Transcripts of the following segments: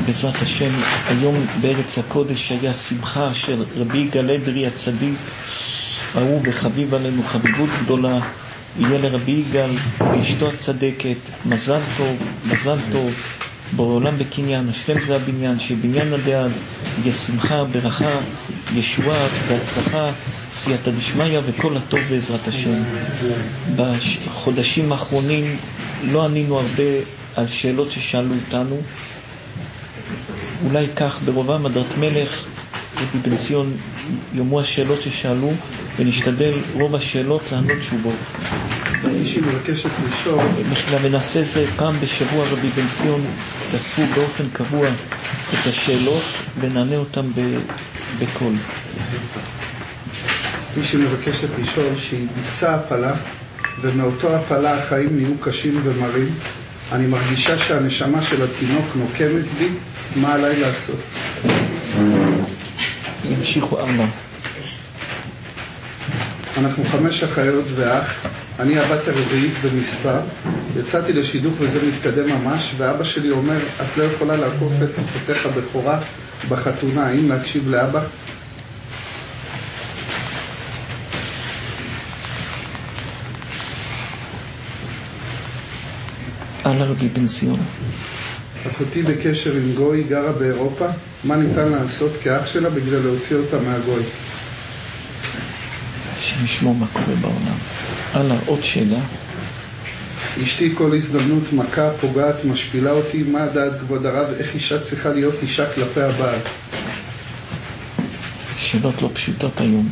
בעזרת השם, היום בארץ הקודש היה שמחה של רבי יגאל אדרי הצדיק, ראו וחביב עלינו חביבות גדולה. יהיה לרבי יגאל ואשתו הצדקת מזל טוב, מזל טוב, בעולם בקניין, השלם זה הבניין, שבניין הדעת יהיה שמחה, ברכה, ישועה והצלחה, סייעתא דשמיא וכל הטוב בעזרת השם. בחודשים האחרונים לא ענינו הרבה על שאלות ששאלו אותנו, אולי כך ברובם הדרת מלך רבי בן ציון יאמרו השאלות ששאלו, ונשתדל רוב השאלות לענות תשובות. מישהי מבקשת לשאול, מחילה, ונעשה זה פעם בשבוע. רבי בן ציון תאספו באופן קבוע את השאלות ונענה אותם בקול. מישהי מבקשת לשאול שהיא ביצעה הפלה, ומאותו הפלה החיים נהיו קשים ומרים. אני מרגישה שהנשמה של התינוק נוקמת בי, מה עליי לעשות? ימשיכו ארבע. אנחנו 5 אחיות ואח, אני הבת הרביעית במספר, יצאתי לשידוך וזה מתקדם ממש, ואבא שלי אומר, את לא יכולה לעקוף את אחותך הבכורה בחתונה, האם להקשיב לאבא? על רבי בן ציון. אחותי בקשר עם גוי, גרה באירופה, מה ניתן לעשות כאח שלה בגלל להוציא אותה מהגוי? שנשמור מה קורה בעולם. הלאה, עוד שאלה. אשתי כל הזדמנות מכה, פוגעת, משפילה אותי, מה דעת כבוד הרב, איך אישה צריכה להיות אישה כלפי הבעל? שאלות לא פשוטות היום.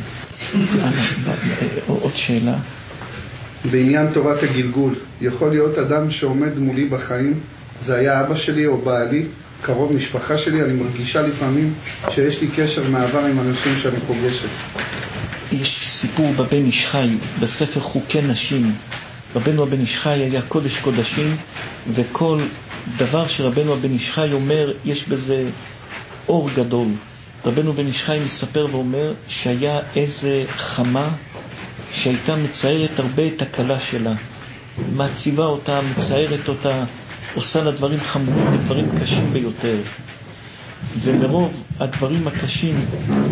עוד שאלה. בעניין תורת הגלגול, יכול להיות אדם שעומד מולי בחיים, זה היה אבא שלי או בעלי, קרוב משפחה שלי, אני מרגישה לפעמים שיש לי קשר מעבר עם אנשים שאני פוגשת. יש סיפור בבן איש חי, בספר חוקי נשים. רבנו הבן איש חי היה קודש קודשים, וכל דבר שרבנו הבן איש חי אומר, יש בזה אור גדול. רבנו בן איש חי מספר ואומר שהיה איזה חמה שהייתה מציירת הרבה את הכלה שלה, מעציבה אותה, מציירת אותה, עושה לה דברים חמורים ודברים קשים ביותר. ומרוב הדברים הקשים,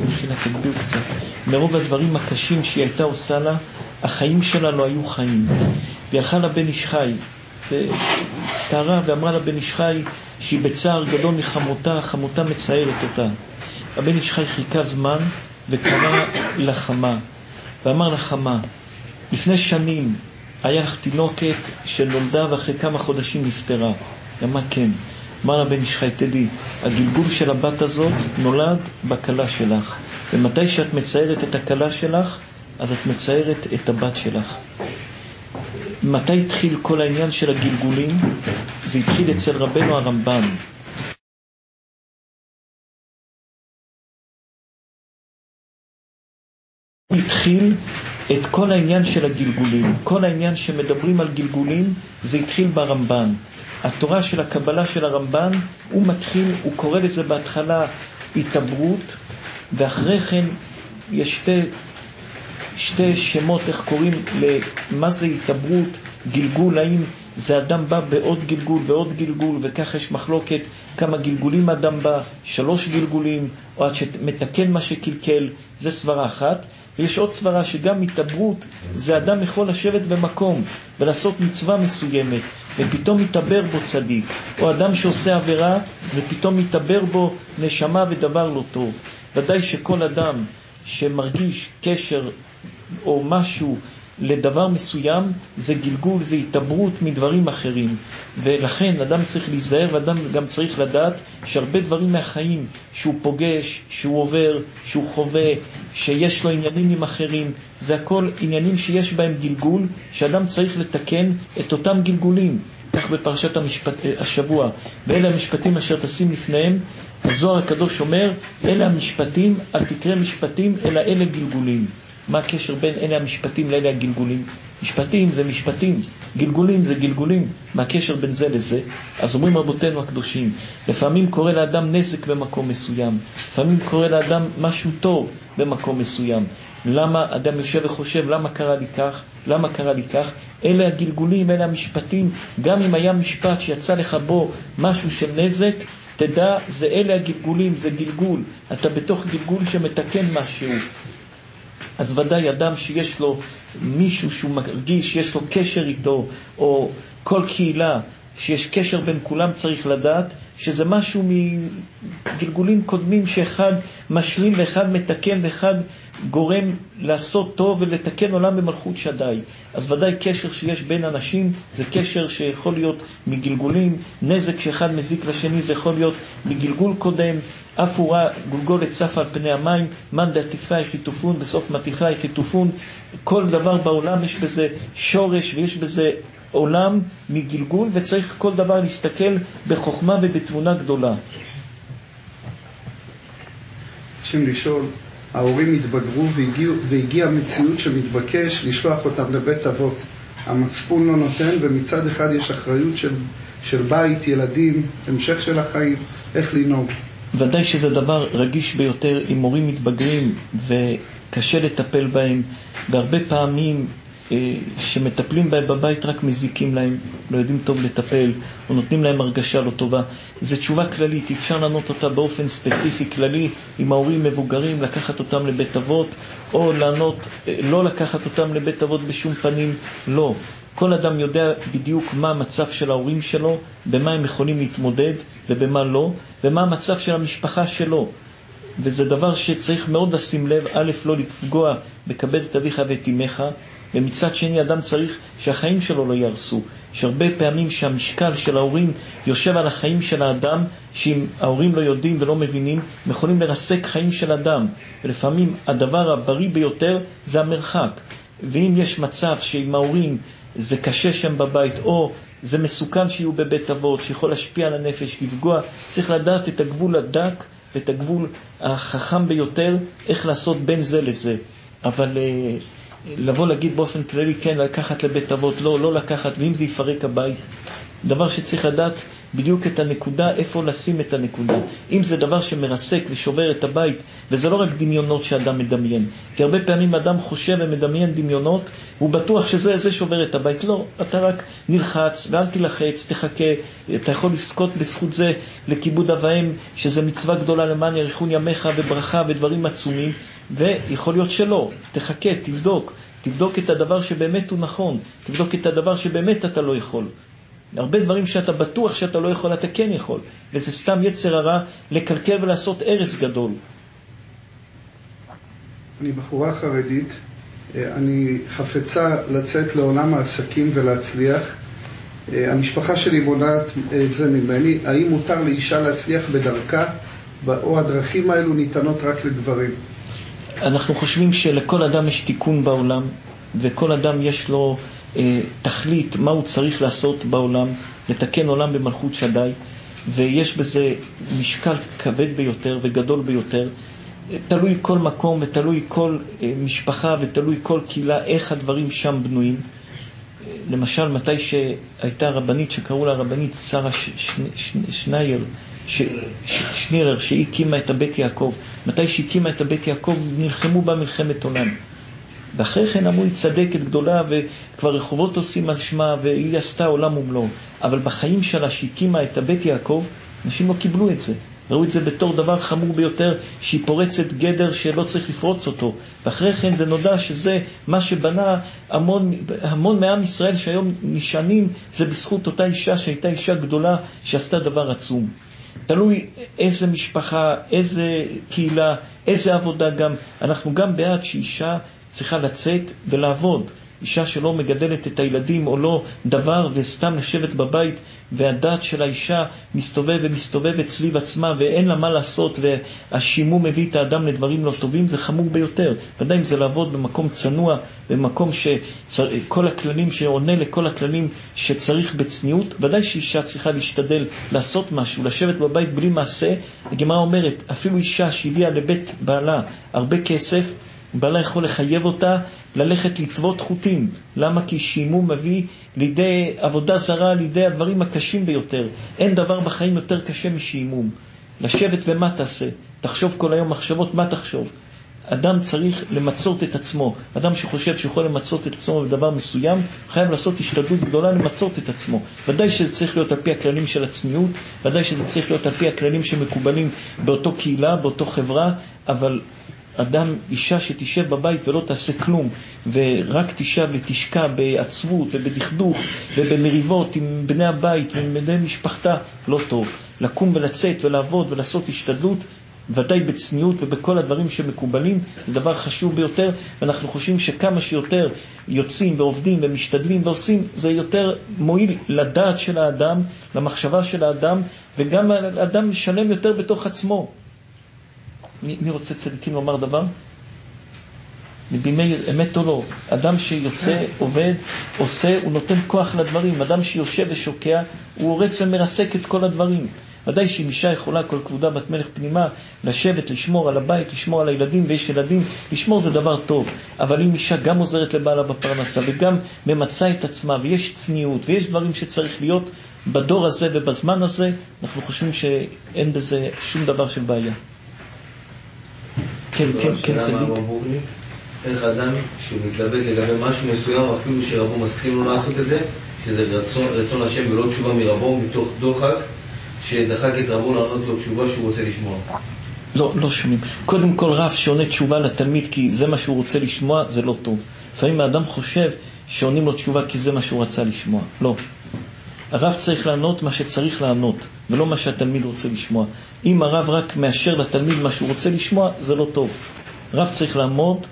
מרוב הדברים הקשים שהיא הייתה עושה לה, החיים שלה לא היו חיים. והיא הלכה לבן איש חי, והצטערה ואמרה לבן איש חי שהיא בצער גדול מחמותה, חמותה מציירת אותה. הבן איש חי חיכה זמן וקרא לחמה, ואמר לחמה, לפני שנים היה לך תינוקת שנולדה ואחרי כמה חודשים נפטרה. היא אמרה כן. אמר לבן איש חי, תדעי, הגלגול של הבת הזאת נולד בכלה שלך, ומתי שאת מציירת את הכלה שלך, אז את מציירת את הבת שלך. מתי התחיל כל העניין של הגלגולים? זה התחיל אצל רבנו הרמב"ן. התחיל את כל העניין של הגלגולים, כל העניין שמדברים על גלגולים, זה התחיל ברמב"ן. התורה של הקבלה של הרמב"ן, הוא מתחיל, הוא קורא לזה בהתחלה התעברות, ואחרי כן יש שתי שמות, איך קוראים למה זה התעברות, גלגול, האם זה אדם בא בעוד גלגול ועוד גלגול, וכך יש מחלוקת כמה גלגולים אדם בא, 3 גלגולים, או עד שמתקן מה שקלקל, זה סברה אחת. ויש עוד סברה שגם התעברות זה אדם יכול לשבת במקום ולעשות מצווה מסוימת ופתאום מתעבר בו צדיק, או אדם שעושה עבירה ופתאום מתעבר בו נשמה ודבר לא טוב. ודאי שכל אדם שמרגיש קשר או משהו לדבר מסוים, זה גלגול, זה התעברות מדברים אחרים. ולכן אדם צריך להיזהר, ואדם גם צריך לדעת שהרבה דברים מהחיים שהוא פוגש, שהוא עובר, שהוא חווה, שיש לו עניינים עם אחרים, זה הכל עניינים שיש בהם גלגול, שאדם צריך לתקן את אותם גלגולים. כך בפרשת השבוע, ואלה המשפטים אשר תשים לפניהם, הזוהר הקדוש אומר, אלה המשפטים, אל תקרא משפטים, אלא אלה גלגולים. מה הקשר בין אלה המשפטים לאלה הגלגולים? משפטים זה משפטים, גלגולים זה גלגולים. מה הקשר בין זה לזה? אז אומרים רבותינו הקדושים, לפעמים קורה לאדם נזק במקום מסוים, לפעמים קורה לאדם משהו טוב במקום מסוים. למה אדם יושב וחושב, למה קרה לי כך? למה קרה לי כך? אלה הגלגולים, אלה המשפטים. גם אם היה משפט שיצא לך בו משהו של נזק, תדע, זה אלה הגלגולים, זה גלגול. אתה בתוך גלגול שמתקן משהו. אז ודאי אדם שיש לו מישהו שהוא מרגיש, יש לו קשר איתו, או כל קהילה שיש קשר בין כולם, צריך לדעת שזה משהו מגלגולים קודמים שאחד משלים ואחד מתקן ואחד גורם לעשות טוב ולתקן עולם במלכות שדי. אז ודאי קשר שיש בין אנשים זה קשר שיכול להיות מגלגולים, נזק שאחד מזיק לשני זה יכול להיות מגלגול קודם, אף הוא רע גולגולת צפה על פני המים, מן דעתיפי חיתופון, בסוף מתיפי חיתופון. כל דבר בעולם יש בזה שורש ויש בזה עולם מגלגול, וצריך כל דבר להסתכל בחוכמה ובתבונה גדולה. צריכים לשאול, ההורים התבגרו והגיעה מציאות שמתבקש לשלוח אותם לבית אבות. המצפון לא נותן, ומצד אחד יש אחריות של בית, ילדים, המשך של החיים, איך לנהוג. ודאי שזה דבר רגיש ביותר אם הורים מתבגרים וקשה לטפל בהם, והרבה פעמים שמטפלים בהם בבית רק מזיקים להם, לא יודעים טוב לטפל, או נותנים להם הרגשה לא טובה. זו תשובה כללית, אפשר לענות אותה באופן ספציפי כללי, עם ההורים מבוגרים, לקחת אותם לבית אבות, או לענות, לא לקחת אותם לבית אבות בשום פנים, לא. כל אדם יודע בדיוק מה המצב של ההורים שלו, במה הם יכולים להתמודד ובמה לא, ומה המצב של המשפחה שלו. וזה דבר שצריך מאוד לשים לב, א', לא לפגוע בכבד את אביך ואת אמך, ומצד שני אדם צריך שהחיים שלו לא ירסו. שהרבה פעמים שהמשקל של ההורים יושב על החיים של האדם, שאם ההורים לא יודעים ולא מבינים, הם יכולים לרסק חיים של אדם. ולפעמים הדבר הבריא ביותר זה המרחק. ואם יש מצב שעם ההורים זה קשה שם בבית, או זה מסוכן שיהיו בבית אבות, שיכול להשפיע על הנפש, לפגוע, צריך לדעת את הגבול הדק ואת הגבול החכם ביותר, איך לעשות בין זה לזה. אבל לבוא להגיד באופן כללי, כן, לקחת לבית אבות, לא לקחת, ואם זה יפרק הבית, דבר שצריך לדעת בדיוק את הנקודה, איפה לשים את הנקודה. אם זה דבר שמרסק ושובר את הבית, וזה לא רק דמיונות שאדם מדמיין, כי הרבה פעמים אדם חושב ומדמיין דמיונות, הוא בטוח שזה שובר את הבית. לא, אתה רק נלחץ, ואל תלחץ, תחכה, אתה יכול לזכות בזכות זה לכיבוד אביהם, שזה מצווה גדולה למען יאריכון ימיך וברכה ודברים עצומים, ויכול להיות שלא, תחכה, תבדוק את הדבר שבאמת הוא נכון, תבדוק את הדבר שבאמת אתה לא יכול. הרבה דברים שאתה בטוח שאתה לא יכול, אתה כן יכול, וזה סתם יצר הרע לקלקל ולעשות הרס גדול. אני בחורה חרדית, אני חפצה לצאת לעולם העסקים ולהצליח. המשפחה שלי מונעת את זה ממני. האם מותר לאישה להצליח בדרכה, או הדרכים האלו ניתנות רק לגברים? אנחנו חושבים שלכל אדם יש תיקון בעולם, וכל אדם יש לו תכלית מה הוא צריך לעשות בעולם, לתקן עולם במלכות שדי, ויש בזה משקל כבד ביותר וגדול ביותר. תלוי כל מקום ותלוי כל משפחה ותלוי כל קהילה איך הדברים שם בנויים. למשל, מתי שהייתה רבנית שקראו לה רבנית שרה שנירר, שהיא הקימה את הבית יעקב, מתי שהיא הקימה את הבית יעקב נלחמו בה מלחמת עולם, ואחרי כן אמרו היא צדקת גדולה וכבר רחובות עושים על שמה והיא עשתה עולם ומלואו. אבל בחיים שלה שהקימה את הבית יעקב, אנשים לא קיבלו את זה, ראו את זה בתור דבר חמור ביותר, שהיא פורצת גדר שלא צריך לפרוץ אותו. ואחרי כן זה נודע שזה מה שבנה המון מעם ישראל שהיום נשענים, זה בזכות אותה אישה שהייתה אישה גדולה שעשתה דבר עצום. תלוי איזה משפחה, איזה קהילה, איזה עבודה. גם אנחנו גם בעד שאישה צריכה לצאת ולעבוד. אישה שלא מגדלת את הילדים או לא דבר וסתם לשבת בבית, והדעת של האישה מסתובבת סביב עצמה ואין לה מה לעשות, והשימום מביא את האדם לדברים לא טובים, זה חמור ביותר. ודאי אם זה לעבוד במקום צנוע, במקום שכל הכללים שעונה לכל הכללים שצריך בצניעות, ודאי שאישה צריכה להשתדל לעשות משהו, לשבת בבית בלי מעשה. הגמרא אומרת, אפילו אישה שהביאה לבית בעלה הרבה כסף, בעלה יכול לחייב אותה ללכת לטוות חוטים. למה? כי שימום מביא לידי עבודה זרה, לידי הדברים הקשים ביותר. אין דבר בחיים יותר קשה משימום. לשבת ומה תעשה? תחשוב כל היום מחשבות, מה תחשוב? אדם צריך למצות את עצמו. אדם שחושב שיכול למצות את עצמו בדבר מסוים, חייב לעשות השתדלות גדולה למצות את עצמו. ודאי שזה צריך להיות על פי הכללים של הצניעות, ודאי שזה צריך להיות על פי הכללים שמקובלים באותו קהילה, באותו חברה, אבל אדם, אישה שתשב בבית ולא תעשה כלום, ורק תשב ותשקע בעצבות ובדכדוך ובמריבות עם בני הבית ועם בני משפחתה, לא טוב. לקום ולצאת ולעבוד ולעשות השתדלות, ודאי בצניעות ובכל הדברים שמקובלים, זה דבר חשוב ביותר, ואנחנו חושבים שכמה שיותר יוצאים ועובדים ומשתדלים ועושים, זה יותר מועיל לדעת של האדם, למחשבה של האדם, וגם האדם משלם יותר בתוך עצמו. מי רוצה צדיקים לומר דבר? בימי אמת או לא? אדם שיוצא, עובד, עושה, הוא נותן כוח לדברים. אדם שיושב ושוקע, הוא הורץ ומרסק את כל הדברים. ודאי שאם אישה יכולה כל כבודה בת מלך פנימה, לשבת, לשמור על הבית, לשמור על הילדים, ויש ילדים, לשמור זה דבר טוב. אבל אם אישה גם עוזרת לבעלה בפרנסה, וגם ממצה את עצמה, ויש צניעות, ויש דברים שצריך להיות בדור הזה ובזמן הזה, אנחנו חושבים שאין בזה שום דבר של בעיה. כן, צדיק. איך אדם שמתלבט לגבי משהו מסוים, אפילו שרבו מסכים לו לעשות את זה, שזה רצון השם ולא תשובה מרבו, מתוך דוחק, שדחק את רבו לענות לו תשובה שהוא רוצה לשמוע. לא שומעים. קודם כל רב שעונה תשובה לתלמיד כי זה מה שהוא רוצה לשמוע, זה לא טוב. לפעמים האדם חושב שעונים לו תשובה כי זה מה שהוא רצה לשמוע. לא. הרב צריך לענות מה שצריך לענות, ולא מה שהתלמיד רוצה לשמוע. אם הרב רק מאשר לתלמיד מה שהוא רוצה לשמוע, זה לא טוב. הרב צריך לעמוד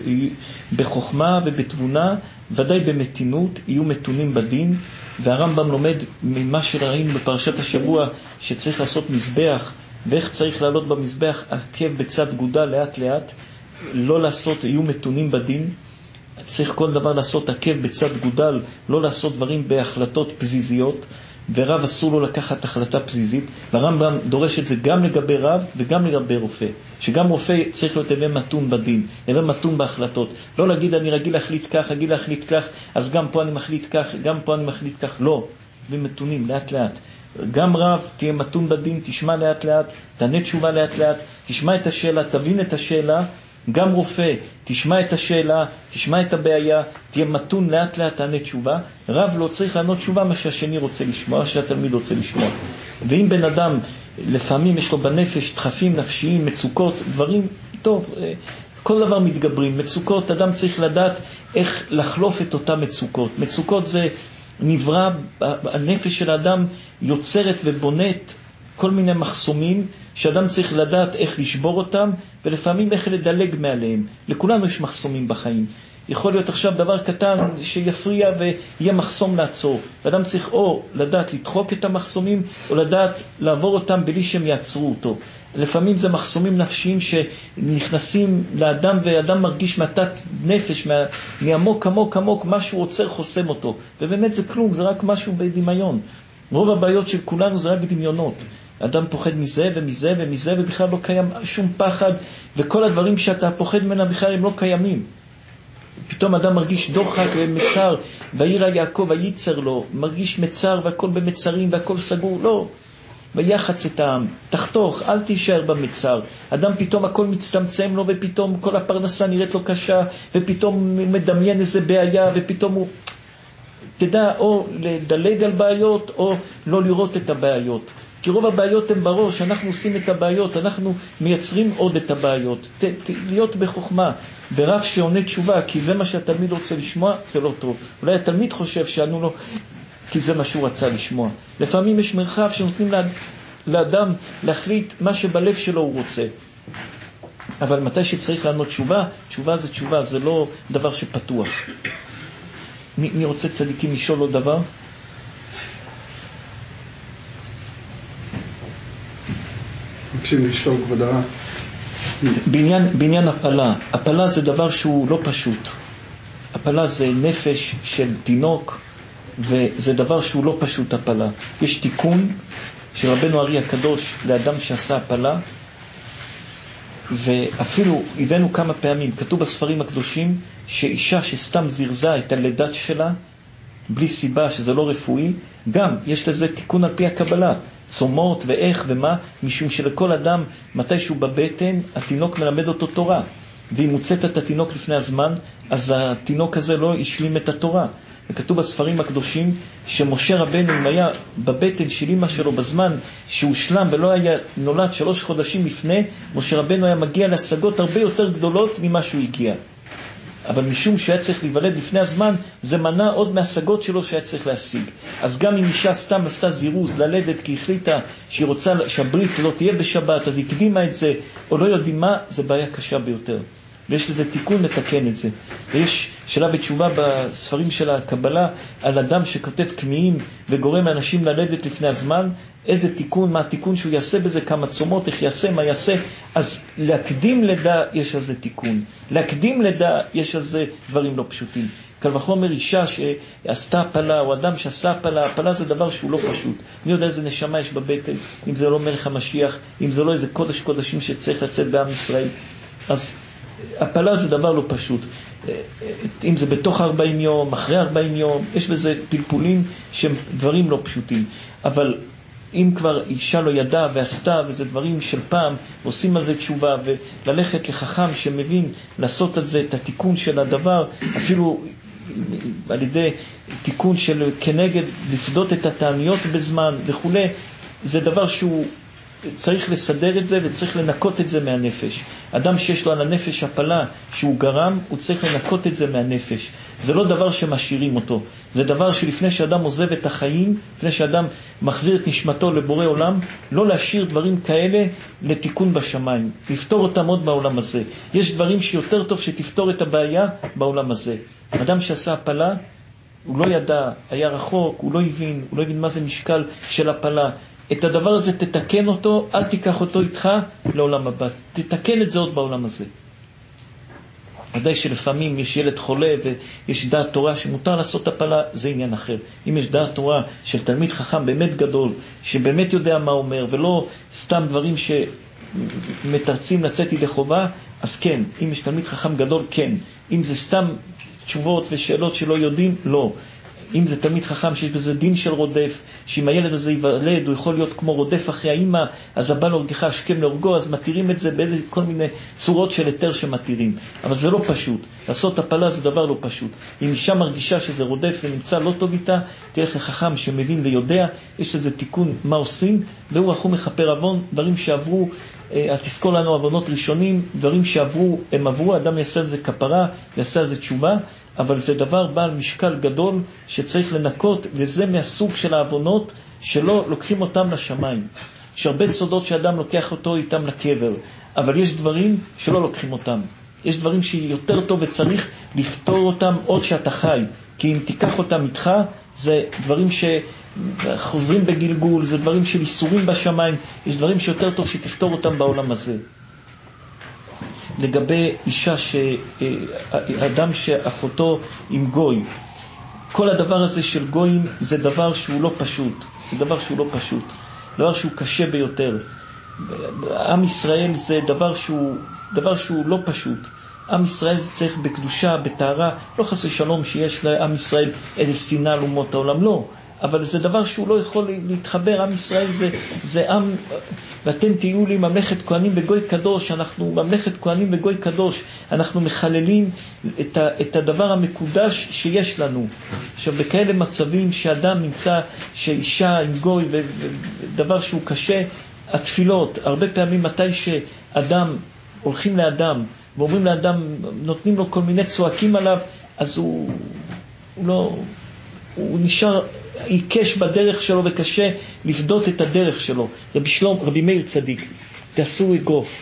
בחוכמה ובתבונה, ודאי במתינות, יהיו מתונים בדין, והרמב"ם לומד ממה שראינו בפרשת השבוע, שצריך לעשות מזבח, ואיך צריך לעלות במזבח עקב בצד גודה לאט לאט, לא לעשות, יהיו מתונים בדין, צריך כל דבר לעשות עקב בצד גודל, לא לעשות דברים בהחלטות פזיזיות, ורב אסור לו לקחת החלטה פזיזית, והרמב"ם דורש את זה גם לגבי רב וגם לגבי רופא, שגם רופא צריך להיות הווה מתון בדין, הווה מתון בהחלטות, לא להגיד אני רגיל להחליט כך, רגיל להחליט כך, אז גם פה אני מחליט כך, גם פה אני מחליט כך, לא, ומתונים לאט לאט. גם רב תהיה מתון בדין, תשמע לאט לאט, תענה תשובה לאט לאט, תשמע את השאלה, תבין את השאלה, גם רופא, תשמע את השאלה, תשמע את הבעיה, תהיה מתון לאט לאט, תענה תשובה. רב לא צריך לענות תשובה מה שהשני רוצה לשמוע, שהתלמיד רוצה לשמוע. ואם בן אדם, לפעמים יש לו בנפש דחפים נפשיים, מצוקות, דברים, טוב, כל דבר מתגברים. מצוקות, אדם צריך לדעת איך לחלוף את אותם מצוקות. מצוקות זה נברא, הנפש של האדם יוצרת ובונת כל מיני מחסומים, שאדם צריך לדעת איך לשבור אותם, ולפעמים איך לדלג מעליהם. לכולנו יש מחסומים בחיים. יכול להיות עכשיו דבר קטן שיפריע ויהיה מחסום לעצור. ואדם צריך או לדעת לדחוק את המחסומים, או לדעת לעבור אותם בלי שהם יעצרו אותו. לפעמים זה מחסומים נפשיים שנכנסים לאדם, ואדם מרגיש מתת נפש, מעמוק עמוק עמוק, משהו עוצר חוסם אותו. ובאמת זה כלום, זה רק משהו בדמיון. רוב הבעיות של כולנו זה רק דמיונות. אדם פוחד מזה ומזה ומזה, ובכלל לא קיים שום פחד, וכל הדברים שאתה פוחד ממנה בכלל הם לא קיימים. פתאום אדם מרגיש דוחק ומצר, וירא יעקב וייצר לו, מרגיש מצר והכל במצרים והכל סגור, לא. ויחץ את העם, תחתוך, אל תישאר במצר. אדם פתאום הכל מצטמצם לו, ופתאום כל הפרנסה נראית לו קשה, ופתאום מדמיין איזה בעיה, ופתאום הוא... תדע או לדלג על בעיות, או לא לראות את הבעיות. כי רוב הבעיות הן בראש, אנחנו עושים את הבעיות, אנחנו מייצרים עוד את הבעיות. להיות בחוכמה, ורב שעונה תשובה, כי זה מה שהתלמיד רוצה לשמוע, זה לא טוב. אולי התלמיד חושב שענו לו, כי זה מה שהוא רצה לשמוע. לפעמים יש מרחב שנותנים לאדם להחליט מה שבלב שלו הוא רוצה. אבל מתי שצריך לענות תשובה, תשובה זה תשובה, זה לא דבר שפתוח. מי רוצה צדיקים לשאול עוד דבר? מבקשים לשאול כבוד הרב. בעניין הפלה, הפלה זה דבר שהוא לא פשוט. הפלה זה נפש של תינוק, וזה דבר שהוא לא פשוט הפלה. יש תיקון של רבנו ארי הקדוש לאדם שעשה הפלה, ואפילו הבאנו כמה פעמים, כתוב בספרים הקדושים, שאישה שסתם זרזה את הלידת שלה, בלי סיבה שזה לא רפואי, גם יש לזה תיקון על פי הקבלה, צומות ואיך ומה, משום שלכל אדם, מתי שהוא בבטן, התינוק מלמד אותו תורה. והיא מוצאת את התינוק לפני הזמן, אז התינוק הזה לא השלים את התורה. וכתוב בספרים הקדושים שמשה רבנו, אם היה בבטן של אמא שלו בזמן שהוא שלם ולא היה נולד 3 חודשים לפני, משה רבנו היה מגיע להשגות הרבה יותר גדולות ממה שהוא הגיע. אבל משום שהיה צריך להיוולד לפני הזמן, זה מנע עוד מהשגות שלו שהיה צריך להשיג. אז גם אם אישה סתם עשתה זירוז ללדת כי החליטה שהיא רוצה שהברית לא תהיה בשבת, אז היא הקדימה את זה, או לא יודעים מה, זה בעיה קשה ביותר. ויש לזה תיקון לתקן את זה. ויש שאלה בתשובה בספרים של הקבלה על אדם שכותב כמיהים וגורם לאנשים ללדת לפני הזמן, איזה תיקון, מה התיקון שהוא יעשה בזה, כמה צומות, איך יעשה, מה יעשה. אז להקדים לידה יש על זה תיקון. להקדים לידה יש על זה דברים לא פשוטים. קל וחומר אישה שעשתה הפלה, או אדם שעשה הפלה, הפלה זה דבר שהוא לא פשוט. מי יודע איזה נשמה יש בבטן, אם זה לא מלך המשיח, אם זה לא איזה קודש קודשים שצריך לצאת בעם ישראל. אז הפלה זה דבר לא פשוט. אם זה בתוך 40 יום, אחרי 40 יום, יש בזה פלפולים שהם דברים לא פשוטים. אבל אם כבר אישה לא ידעה ועשתה, וזה דברים של פעם, עושים על זה תשובה, וללכת לחכם שמבין לעשות על זה את התיקון של הדבר, אפילו על ידי תיקון של כנגד, לפדות את התעניות בזמן וכו', זה דבר שהוא צריך לסדר את זה וצריך לנקות את זה מהנפש. אדם שיש לו על הנפש הפלה שהוא גרם, הוא צריך לנקות את זה מהנפש. זה לא דבר שמשאירים אותו. זה דבר שלפני שאדם עוזב את החיים, לפני שאדם מחזיר את נשמתו לבורא עולם, לא להשאיר דברים כאלה לתיקון בשמיים. לפתור אותם עוד בעולם הזה. יש דברים שיותר טוב שתפתור את הבעיה בעולם הזה. אדם שעשה הפלה, הוא לא ידע, היה רחוק, הוא לא הבין מה זה משקל של הפלה. את הדבר הזה תתקן אותו, אל תיקח אותו איתך לעולם הבא. תתקן את זה עוד בעולם הזה. ודאי שלפעמים יש ילד חולה ויש דעת תורה שמותר לעשות הפלה, זה עניין אחר. אם יש דעת תורה של תלמיד חכם באמת גדול, שבאמת יודע מה אומר, ולא סתם דברים שמתרצים לצאת ידי חובה, אז כן. אם יש תלמיד חכם גדול, כן. אם זה סתם תשובות ושאלות שלא יודעים, לא. אם זה תלמיד חכם שיש בזה דין של רודף, שאם הילד הזה ייוולד הוא יכול להיות כמו רודף אחרי האמא, אז הבא להורגך השכם להורגו, אז מתירים את זה באיזה כל מיני צורות של היתר שמתירים. אבל זה לא פשוט. לעשות הפלה זה דבר לא פשוט. אם אישה מרגישה שזה רודף ונמצא לא טוב איתה, תלך לחכם שמבין ויודע, יש לזה תיקון מה עושים, והוא רחום מכפר עוון, דברים שעברו, תזכור לנו עוונות ראשונים, דברים שעברו, הם עברו, אדם יעשה על זה כפרה, יעשה על זה תשובה, אבל זה דבר בעל משקל גדול שצריך לנקות, וזה מהסוג של העוונות שלא לוקחים אותם לשמיים. יש הרבה סודות שאדם לוקח אותו איתם לקבר, אבל יש דברים שלא לוקחים אותם. יש דברים שיותר טוב וצריך לפתור אותם עוד שאתה חי, כי אם תיקח אותם איתך, זה דברים שחוזרים בגלגול, זה דברים של איסורים בשמיים, יש דברים שיותר טוב שתפתור אותם בעולם הזה. לגבי אישה אדם שאחותו עם גוי, כל הדבר הזה של גויים זה דבר שהוא לא פשוט, זה דבר שהוא לא פשוט, דבר שהוא קשה ביותר. עם ישראל זה דבר שהוא לא פשוט. עם ישראל זה צריך בקדושה, בתארה, לא חס ושלום שיש לעם ישראל איזה שנאה לאומות העולם, לא. אבל זה דבר שהוא לא יכול להתחבר. עם ישראל זה עם, ואתם תהיו לי ממלכת כהנים וגוי קדוש. אנחנו ממלכת כהנים וגוי קדוש, אנחנו מחללים את הדבר המקודש שיש לנו. עכשיו בכאלה מצבים שאדם נמצא, שאישה עם גוי ודבר שהוא קשה, התפילות, הרבה פעמים מתי שאדם, הולכים לאדם ואומרים לאדם, נותנים לו כל מיני צועקים עליו, אז הוא נשאר עיקש בדרך שלו וקשה לפדות את הדרך שלו. רבי מאיר צדיק, תעשו אגרוף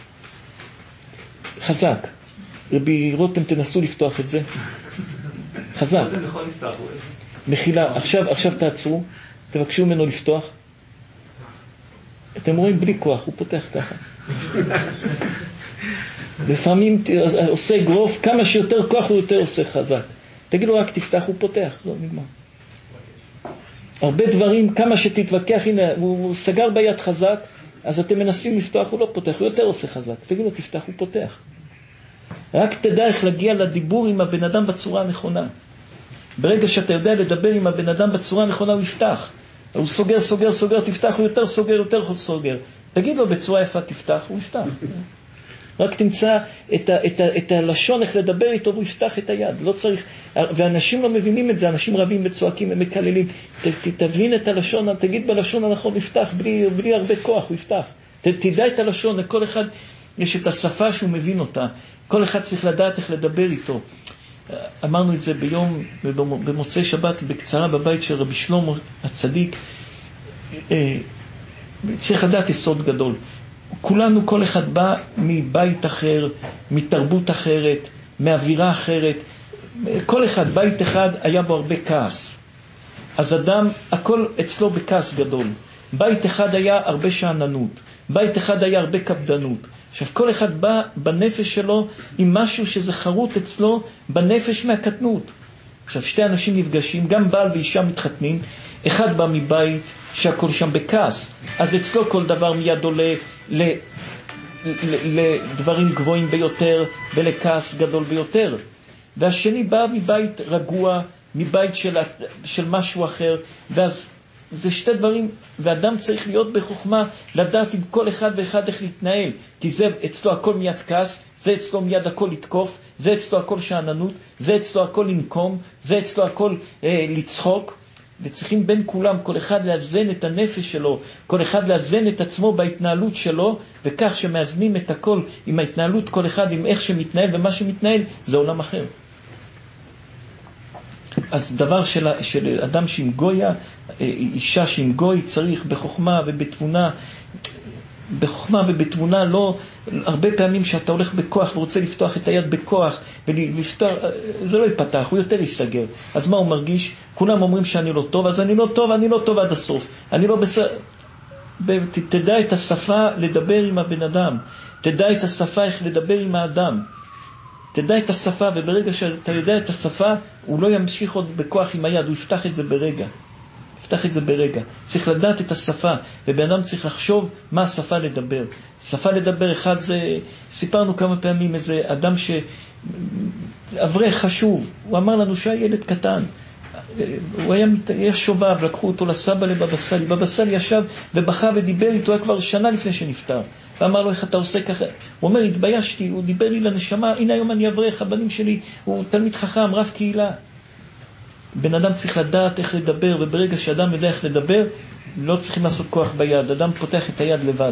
חזק. רבי רותם, תנסו לפתוח את זה חזק. מחילה, עכשיו תעצרו, תבקשו ממנו לפתוח. אתם רואים בלי כוח, הוא פותח ככה. לפעמים עושה אגרוף, כמה שיותר כוח הוא יותר עושה חזק. תגידו רק תפתח, הוא פותח, זהו, נגמר. הרבה דברים, כמה שתתווכח, הנה, הוא סגר ביד חזק, אז אתם מנסים לפתוח, הוא לא פותח, הוא יותר עושה חזק. תגידו, תפתח, הוא פותח. רק תדע איך להגיע לדיבור עם הבן אדם בצורה הנכונה. ברגע שאתה יודע לדבר עם הבן אדם בצורה הנכונה, הוא יפתח. הוא סוגר, תפתח, הוא יותר סוגר. תגיד לו בצורה יפה, תפתח, הוא יפתח. רק תמצא את הלשון איך לדבר איתו והוא יפתח את היד. לא צריך, ואנשים לא מבינים את זה, אנשים רבים וצועקים ומקללים. תבין את הלשון, תגיד בלשון הנכון, יפתח, בלי הרבה כוח, הוא יפתח. תדע את הלשון, לכל אחד יש את השפה שהוא מבין אותה. כל אחד צריך לדעת איך לדבר איתו. אמרנו את זה במוצאי שבת בקצרה בבית של רבי שלמה הצדיק. צריך לדעת יסוד גדול. כולנו, כל אחד בא מבית אחר, מתרבות אחרת, מאווירה אחרת. כל אחד, בית אחד, היה בו הרבה כעס. אז אדם, הכל אצלו בכעס גדול. בית אחד היה הרבה שעננות. בית אחד היה הרבה קפדנות. עכשיו, כל אחד בא בנפש שלו עם משהו שזה חרוט אצלו בנפש מהקטנות. עכשיו, שתי אנשים נפגשים, גם בעל ואישה מתחתנים. אחד בא מבית שהכל שם בכעס, אז אצלו כל דבר מיד עולה לדברים גבוהים ביותר ולכעס גדול ביותר. והשני בא מבית רגוע, מבית של משהו אחר, ואז זה שתי דברים, ואדם צריך להיות בחוכמה, לדעת עם כל אחד ואחד איך להתנהל, כי זה אצלו הכל מיד כעס, זה אצלו מיד הכל לתקוף, זה אצלו הכל שעננות, זה אצלו הכל לנקום, זה אצלו הכל לצחוק, וצריכים בין כולם, כל אחד לאזן את הנפש שלו, כל אחד לאזן את עצמו בהתנהלות שלו, וכך שמאזנים את הכל עם ההתנהלות, כל אחד עם איך שמתנהל ומה שמתנהל, זה עולם אחר. אז דבר של אדם שעם גויה, אישה שעם גוי, צריך בחוכמה ובתבונה, בחוכמה ובתבונה, לא, הרבה פעמים שאתה הולך בכוח ורוצה לפתוח את היד בכוח, ולפתוח, זה לא ייפתח, הוא יותר ייסגר. אז מה הוא מרגיש? כולם אומרים שאני לא טוב, אז אני לא טוב עד הסוף. אני לא בסדר. תדע את השפה לדבר עם הבן אדם. תדע את השפה איך לדבר עם האדם. תדע את השפה, וברגע שאתה יודע את השפה, הוא לא ימשיך עוד בכוח עם היד, הוא יפתח את זה ברגע. יפתח את זה ברגע. צריך לדעת את השפה, ובן אדם צריך לחשוב מה השפה לדבר. שפה לדבר אחד זה, סיפרנו כמה פעמים איזה אדם אברך חשוב, הוא אמר לנו שהיה ילד קטן, הוא היה שובב, לקחו אותו לסבא לבבא סאלי, בבא סאלי ישב ובכה ודיבר איתו, היה כבר שנה לפני שנפטר, ואמר לו איך אתה עושה ככה, הוא אומר התביישתי, הוא דיבר לי לנשמה, הנה היום אני אברך, הבנים שלי, הוא תלמיד חכם, רב קהילה. בן אדם צריך לדעת איך לדבר, וברגע שאדם יודע איך לדבר, לא צריכים לעשות כוח ביד, אדם פותח את היד לבד.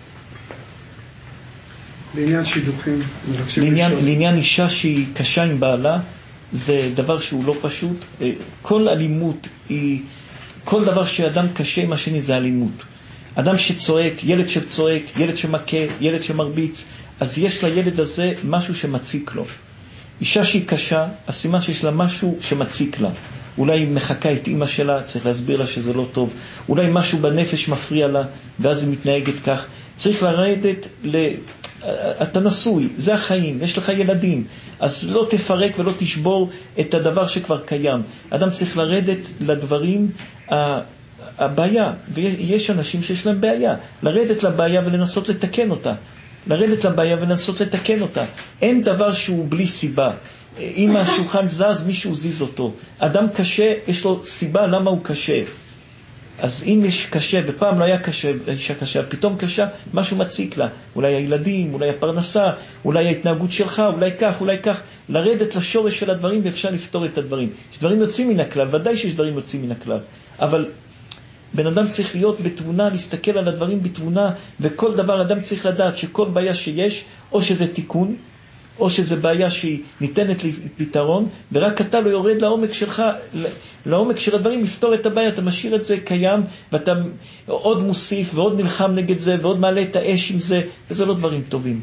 לעניין שידוכים, לעניין אישה שהיא קשה עם בעלה, זה דבר שהוא לא פשוט. כל אלימות היא, כל דבר שאדם קשה עם השני זה אלימות. אדם שצועק, ילד שצועק, ילד שמכה, ילד שמרביץ, אז יש לילד הזה משהו שמציק לו. אישה שהיא קשה, הסימן שיש לה משהו שמציק לה. אולי היא מחכה את אמא שלה, צריך להסביר לה שזה לא טוב. אולי משהו בנפש מפריע לה, ואז היא מתנהגת כך. צריך לרדת אתה נשוי, זה החיים, יש לך ילדים, אז לא תפרק ולא תשבור את הדבר שכבר קיים. אדם צריך לרדת לדברים, הבעיה, ויש אנשים שיש להם בעיה, לרדת לבעיה ולנסות לתקן אותה. לרדת לבעיה ולנסות לתקן אותה. אין דבר שהוא בלי סיבה. אם השולחן זז, מישהו זיז אותו. אדם קשה, יש לו סיבה למה הוא קשה. אז אם יש קשה, ופעם לא היה קשה, אישה קשה, פתאום קשה, משהו מציק לה. אולי הילדים, אולי הפרנסה, אולי ההתנהגות שלך, אולי כך, אולי כך. לרדת לשורש של הדברים ואפשר לפתור את הדברים. יש דברים יוצאים מן הכלל, ודאי שיש דברים יוצאים מן הכלל. אבל בן אדם צריך להיות בתבונה, להסתכל על הדברים בתבונה, וכל דבר אדם צריך לדעת שכל בעיה שיש, או שזה תיקון, או שזה בעיה שהיא ניתנת לפתרון, ורק אתה לא יורד לעומק שלך, לעומק של הדברים, לפתור את הבעיה, אתה משאיר את זה קיים, ואתה עוד מוסיף ועוד נלחם נגד זה, ועוד מעלה את האש עם זה, וזה לא דברים טובים.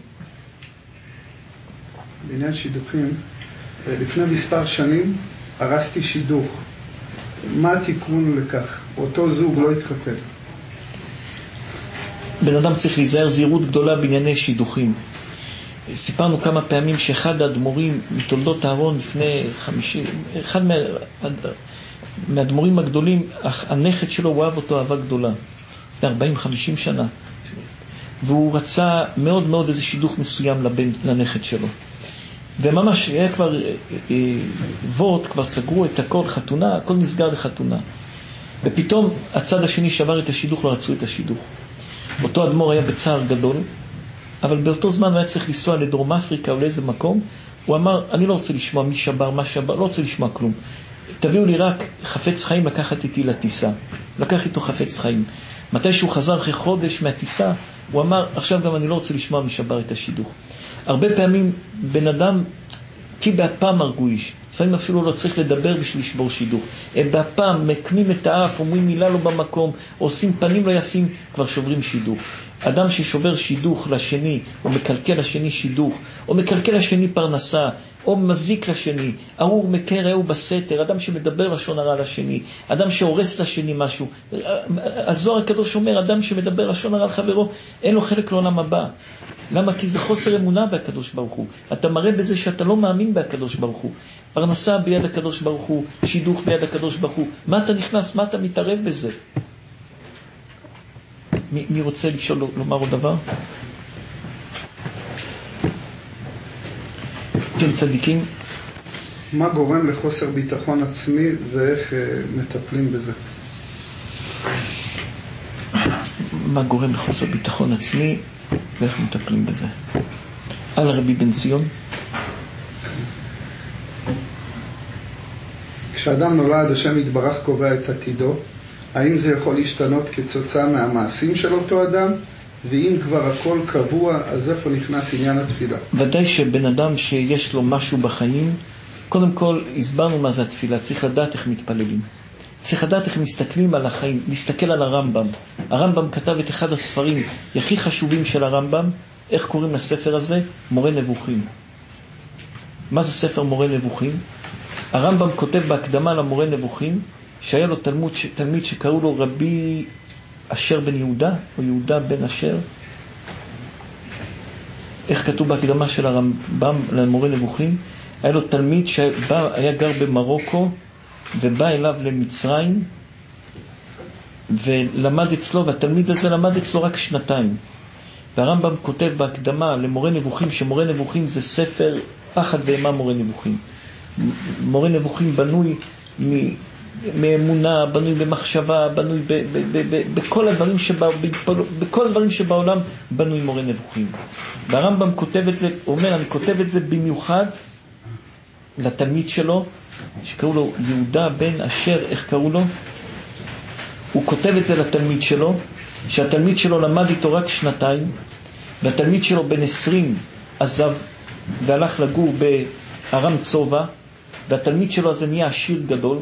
בעניין שידוכים, לפני מספר שנים הרסתי שידוך. מה התיקון לכך? אותו זוג לא התחתן. בן אדם צריך להיזהר זהירות גדולה בענייני שידוכים. סיפרנו כמה פעמים שאחד האדמו"רים מתולדות אהרון לפני 50, אחד מהאדמו"רים הגדולים, הנכד שלו הוא אהב אותו אהבה גדולה, לפני 40-50 שנה, והוא רצה מאוד מאוד איזה שידוך מסוים לנכד שלו. וממש היה כבר וורט, כבר סגרו את הכל, חתונה, הכל נסגר לחתונה. ופתאום הצד השני שבר את השידוך, לא רצו את השידוך. אותו אדמו"ר היה בצער גדול, אבל באותו זמן הוא היה צריך לנסוע לדרום אפריקה או לאיזה מקום. הוא אמר, אני לא רוצה לשמוע מי שבר, מה שבר, לא רוצה לשמוע כלום. תביאו לי רק חפץ חיים לקחת איתי לטיסה. לקח איתו חפץ חיים. מתי שהוא חזר אחרי חודש מהטיסה, הוא אמר, עכשיו גם אני לא רוצה לשמוע מי שבר את השידוך. הרבה פעמים בן אדם, כי בהפעם הרגו איש, לפעמים אפילו לא צריך לדבר בשביל לשבור שידוך. הם בהפעם מקמים את האף, אומרים מילה לא במקום, עושים פנים לא יפים, כבר שוברים שידוך. אדם ששובר שידוך לשני, או מקלקל לשני שידוך, או מקלקל לשני פרנסה, או מזיק לשני, ארור מקר רעהו בסתר, אדם שמדבר לשון הרע לשני, אדם שהורס לשני משהו. הזוהר הקדוש אומר, אדם שמדבר לשון הרע לחברו, אין לו חלק לעולם הבא. למה? כי זה חוסר אמונה בהקדוש ברוך הוא. אתה מראה בזה שאתה לא מאמין בהקדוש ברוך הוא. פרנסה ביד הקדוש ברוך הוא, שידוך ביד הקדוש ברוך הוא. מה אתה נכנס? מה אתה מתערב בזה? מי רוצה לשאול, לומר עוד דבר? כן, צדיקים. מה גורם לחוסר ביטחון עצמי ואיך מטפלים בזה? מה גורם לחוסר ביטחון עצמי ואיך מטפלים בזה? על רבי בן ציון. כשאדם נולד, השם יתברך קובע את עתידו. האם זה יכול להשתנות כתוצאה מהמעשים של אותו אדם? ואם כבר הכל קבוע, אז איפה נכנס עניין התפילה? ודאי שבן אדם שיש לו משהו בחיים, קודם כל הסברנו מה זה התפילה, צריך לדעת איך מתפללים. צריך לדעת איך מסתכלים על החיים, להסתכל על הרמב"ם. הרמב"ם כתב את אחד הספרים הכי חשובים של הרמב"ם. איך קוראים לספר הזה? מורה נבוכים. מה זה ספר מורה נבוכים? הרמב"ם כותב בהקדמה למורה נבוכים, שהיה לו תלמיד שקראו לו רבי אשר בן יהודה, או יהודה בן אשר. איך כתוב בהקדמה של הרמב"ם למורה נבוכים? היה לו תלמיד שהיה גר במרוקו, ובא אליו למצרים, ולמד אצלו, והתלמיד הזה למד אצלו רק 2 והרמב"ם כותב בהקדמה למורה נבוכים, שמורה נבוכים זה ספר פחד ואימה מורה נבוכים. מורה נבוכים בנוי מאמונה, בנוי במחשבה, בנוי בכל הדברים שבעולם בנוי מורה נבוכים. והרמב"ם כותב את זה, הוא אומר, אני כותב את זה במיוחד לתלמיד שלו, שקראו לו יהודה בן אשר, איך קראו לו? הוא כותב את זה לתלמיד שלו, שהתלמיד שלו למד איתו רק 2 והתלמיד שלו בן 20 עזב והלך לגור בארם צובה, והתלמיד שלו הזה נהיה עשיר גדול.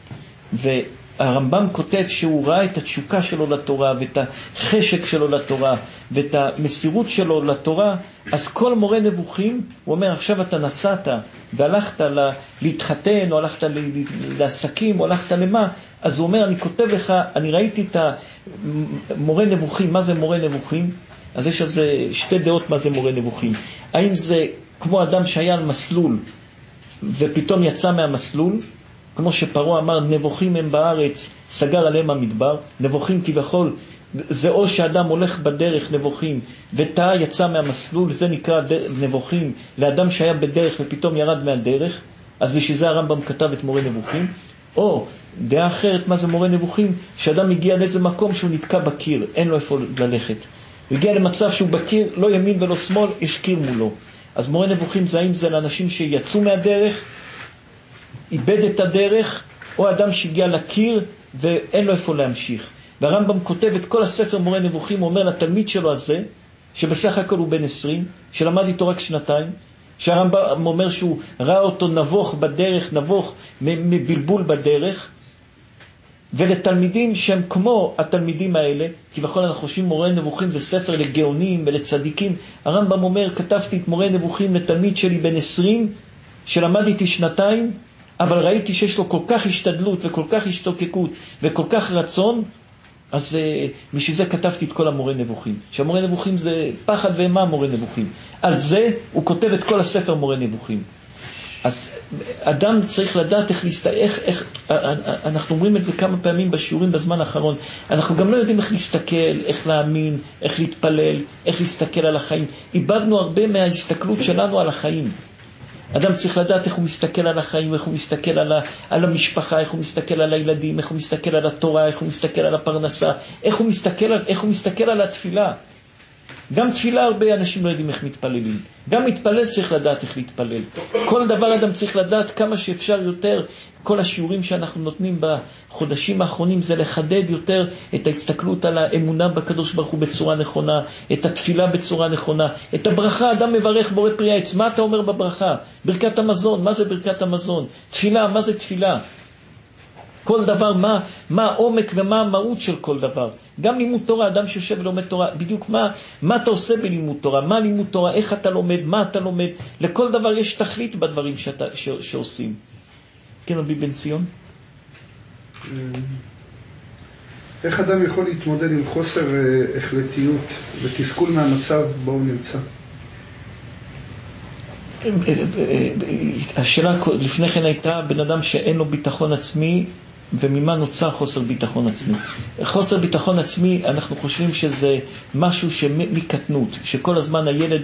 והרמב"ם כותב שהוא ראה את התשוקה שלו לתורה ואת החשק שלו לתורה ואת המסירות שלו לתורה. אז כל מורה נבוכים, הוא אומר, עכשיו אתה נסעת והלכת להתחתן או הלכת לעסקים או הלכת למה, אז הוא אומר, אני כותב לך, אני ראיתי את המורה נבוכים. מה זה מורה נבוכים? אז יש אז 2 דעות מה זה מורה נבוכים. האם זה כמו אדם שהיה על מסלול ופתאום יצא מהמסלול, כמו שפרעה אמר, נבוכים הם בארץ, סגר עליהם המדבר. נבוכים כביכול, זה או שאדם הולך בדרך נבוכים, ותאה יצא מהמסלול, זה נקרא נבוכים, לאדם שהיה בדרך ופתאום ירד מהדרך. אז בשביל זה הרמב"ם כתב את מורה נבוכים. או דעה אחרת, מה זה מורה נבוכים? שאדם הגיע לאיזה מקום שהוא נתקע בקיר, אין לו איפה ללכת. הוא הגיע למצב שהוא בקיר, לא ימין ולא שמאל, יש קיר מולו. אז מורה נבוכים זה האם זה לאנשים שיצאו מהדרך, איבד את הדרך, או אדם שהגיע לקיר ואין לו איפה להמשיך. והרמב"ם כותב את כל הספר מורה נבוכים, הוא אומר לתלמיד שלו הזה, שבסך הכל הוא בן 20, שלמד איתו רק 2, שהרמב"ם אומר שהוא ראה אותו נבוך בדרך, נבוך מבלבול בדרך, ולתלמידים שהם כמו התלמידים האלה, כי בכל אנחנו חושבים מורה נבוכים זה ספר לגאונים ולצדיקים. הרמב"ם אומר, כתבתי את מורה נבוכים לתלמיד שלי בן 20, שלמד איתי 2, אבל ראיתי שיש לו כל כך השתדלות וכל כך השתוקקות וכל כך רצון, אז בשביל זה כתבתי את כל המורה נבוכים. שהמורה נבוכים זה פחד ואימה מורה נבוכים. על זה הוא כותב את כל הספר מורה נבוכים. אז אדם צריך לדעת איך אנחנו אומרים את זה כמה פעמים בשיעורים בזמן האחרון. אנחנו גם לא יודעים איך להסתכל, איך להאמין, איך להתפלל, איך להסתכל על החיים. איבדנו הרבה מההסתכלות שלנו על החיים. אדם צריך לדעת איך הוא מסתכל על החיים, איך הוא מסתכל על המשפחה, איך הוא מסתכל על הילדים, איך הוא מסתכל על התורה, איך הוא מסתכל על הפרנסה, איך הוא מסתכל על התפילה. גם תפילה הרבה אנשים לא יודעים איך מתפללים. גם מתפלל צריך לדעת איך להתפלל. כל דבר אדם צריך לדעת כמה שאפשר יותר. כל השיעורים שאנחנו נותנים בחודשים האחרונים זה לחדד יותר את ההסתכלות על האמונה בקדוש ברוך הוא בצורה נכונה, את התפילה בצורה נכונה, את הברכה. אדם מברך בורא פרי העץ. מה אתה אומר בברכה? ברכת המזון. מה זה ברכת המזון? תפילה. מה זה תפילה? כל דבר, מה העומק ומה המהות של כל דבר. גם לימוד תורה, אדם שיושב ולומד תורה, בדיוק מה אתה עושה בלימוד תורה, מה לימוד תורה, איך אתה לומד, מה אתה לומד. לכל דבר יש תכלית בדברים שעושים. כן, רבי בן ציון? איך אדם יכול להתמודד עם חוסר החלטיות ותסכול מהמצב בו הוא נמצא? השאלה לפני כן הייתה בן אדם שאין לו ביטחון עצמי, וממה נוצר חוסר ביטחון עצמי. חוסר ביטחון עצמי, אנחנו חושבים שזה משהו שמקטנות, שכל הזמן הילד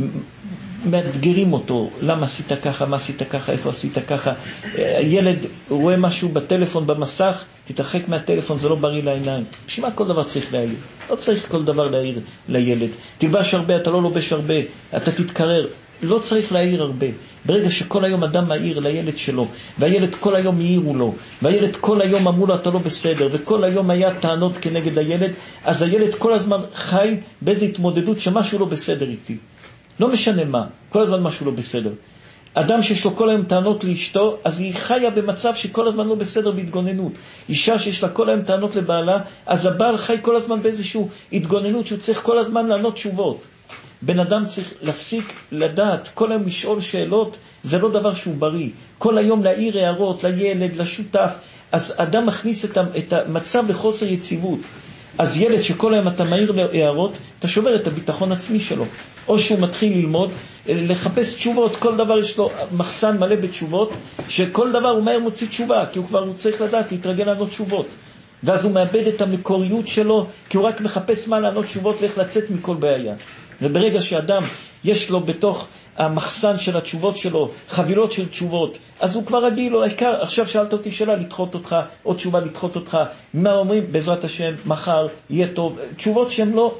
מאתגרים אותו, למה עשית ככה, מה עשית ככה, איפה עשית ככה. הילד רואה משהו בטלפון, במסך, תתרחק מהטלפון, זה לא בריא לעיניים. בשביל מה כל דבר צריך להעיר? לא צריך כל דבר להעיר לילד. תלבש הרבה, אתה לא לובש הרבה, אתה תתקרר. לא צריך להעיר הרבה. ברגע שכל היום אדם מעיר לילד שלו, והילד כל היום העירו לו, והילד כל היום אמרו לו אתה לא בסדר, וכל היום היה טענות כנגד הילד, אז הילד כל הזמן חי באיזו התמודדות שמשהו לא בסדר איתי. לא משנה מה, כל הזמן משהו לא בסדר. אדם שיש לו כל היום טענות לאשתו, אז היא חיה במצב שכל הזמן לא בסדר בהתגוננות. אישה שיש לה כל היום טענות לבעלה, אז הבעל חי כל הזמן באיזשהו התגוננות שהוא צריך כל הזמן לענות תשובות. בן אדם צריך להפסיק לדעת, כל היום לשאול שאלות, זה לא דבר שהוא בריא. כל היום להעיר הערות לילד, לשותף, אז אדם מכניס את המצב לחוסר יציבות. אז ילד שכל היום אתה מעיר להערות, אתה שובר את הביטחון עצמי שלו. או שהוא מתחיל ללמוד, לחפש תשובות, כל דבר יש לו מחסן מלא בתשובות, שכל דבר הוא מהר מוציא תשובה, כי הוא צריך לדעת להתרגל לענות תשובות. ואז הוא מאבד את המקוריות שלו, כי הוא רק מחפש מה לענות תשובות ואיך לצאת מכל בעיה. וברגע שאדם יש לו בתוך המחסן של התשובות שלו חבילות של תשובות, אז הוא כבר רגיל לו. העיקר, עכשיו שאלת אותי שאלה לדחות אותך, עוד תשובה לדחות אותך, מה אומרים? בעזרת השם, מחר יהיה טוב. תשובות שהן לא...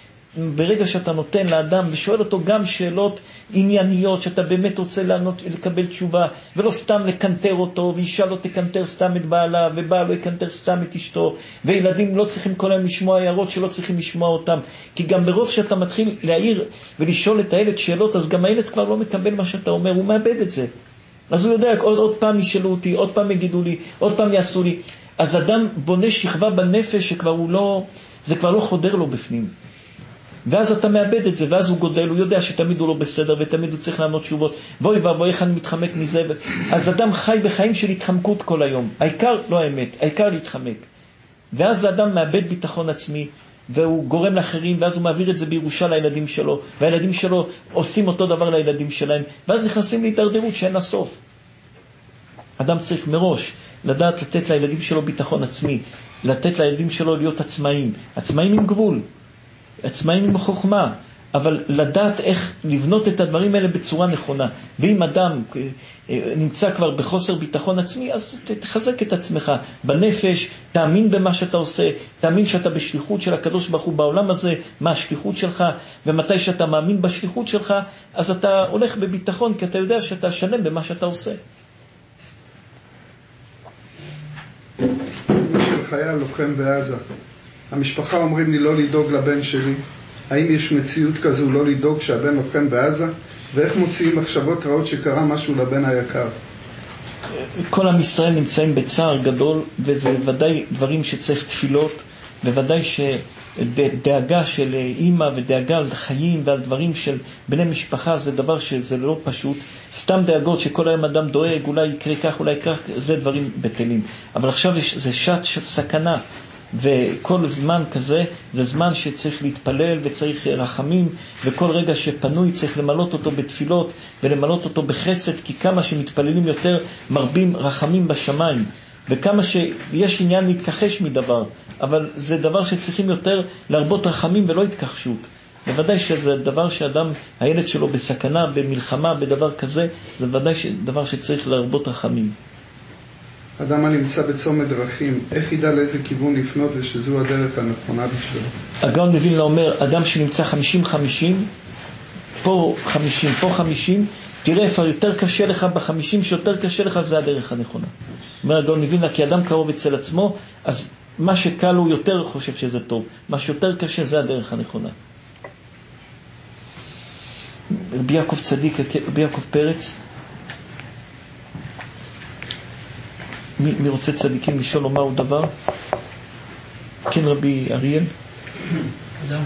ברגע שאתה נותן לאדם ושואל אותו גם שאלות ענייניות, שאתה באמת רוצה לקבל תשובה, ולא סתם לקנטר אותו, ואישה לא תקנטר סתם את בעלה, ובעל לא יקנטר סתם את אשתו, וילדים לא צריכים כל היום לשמוע הערות שלא צריכים לשמוע אותם, כי גם ברוב שאתה מתחיל להעיר ולשאול את הילד שאלות, אז גם הילד כבר לא מקבל מה שאתה אומר, הוא מאבד את זה. אז הוא יודע, עוד פעם ישאלו אותי, עוד פעם יגידו לי, עוד פעם יעשו לי. אז אדם בונה שכבה בנפש שכבר הוא לא, זה כבר לא חודר לו בפנים. ואז אתה מאבד את זה, ואז הוא גודל, הוא יודע שתמיד הוא לא בסדר, ותמיד הוא צריך לענות תשובות, ואוי איך אני מתחמק מזה. אז אדם חי בחיים של התחמקות כל היום. העיקר לא האמת, העיקר להתחמק. ואז האדם מאבד ביטחון עצמי, והוא גורם לאחרים, ואז הוא מעביר את זה בירושה לילדים שלו, והילדים שלו עושים אותו דבר לילדים שלהם, ואז נכנסים להתדרדרות שאין לה סוף. אדם צריך מראש לדעת לתת לילדים שלו ביטחון עצמי, לתת לילדים שלו להיות עצמאים, עצמאים עם גבול, עצמאים עם חוכמה, אבל לדעת איך לבנות את הדברים האלה בצורה נכונה. ואם אדם נמצא כבר בחוסר ביטחון עצמי, אז תחזק את עצמך בנפש, תאמין במה שאתה עושה, תאמין שאתה בשליחות של הקדוש ברוך הוא בעולם הזה, מה השליחות שלך, ומתי שאתה מאמין בשליחות שלך, אז אתה הולך בביטחון, כי אתה יודע שאתה שלם במה שאתה עושה. מי של חייל לוחם בעזה, המשפחה אומרים לי לא לדאוג לבן שלי. האם יש מציאות כזו לא לדאוג שהבן לוחם בעזה? ואיך מוציאים מחשבות רעות שקרה משהו לבן היקר? כל עם ישראל נמצאים בצער גדול, וזה ודאי דברים שצריך תפילות, וודאי שדאגה של אימא ודאגה על חיים ועל דברים של בני משפחה זה דבר שזה לא פשוט. סתם דאגות שכל היום אדם דואג, אולי יקרה כך, אולי כך, זה דברים בטלים. אבל עכשיו זה שעת סכנה, וכל זמן כזה זה זמן שצריך להתפלל וצריך רחמים, וכל רגע שפנוי צריך למלות אותו בתפילות ולמלות אותו בחסד, כי כמה שמתפללים יותר מרבים רחמים בשמיים, וכמה שיש עניין להתכחש מדבר, אבל זה דבר שצריכים יותר להרבות רחמים ולא התכחשות. בוודאי שזה דבר שאדם, הילד שלו בסכנה, במלחמה, בדבר כזה, זה ודאי דבר שצריך להרבות רחמים. אדם הנמצא בצומת דרכים, איך ידע לאיזה כיוון לפנות ושזו הדרך הנכונה בשבילו? הגאון מווילנה אומר, אדם שנמצא 50-50, פה 50, פה 50, תראה איפה יותר קשה לך, ב50 שיותר קשה לך, זה הדרך הנכונה. אומר הגאון מווילנה, כי אדם קרוב אצל עצמו, אז מה שקל הוא יותר חושב שזה טוב, מה שיותר קשה זה הדרך הנכונה. רבי יעקב צדיק, רבי יעקב פרץ, מי רוצה צדיקים לשאול לו מהו דבר? כן, רבי אריאל? אדם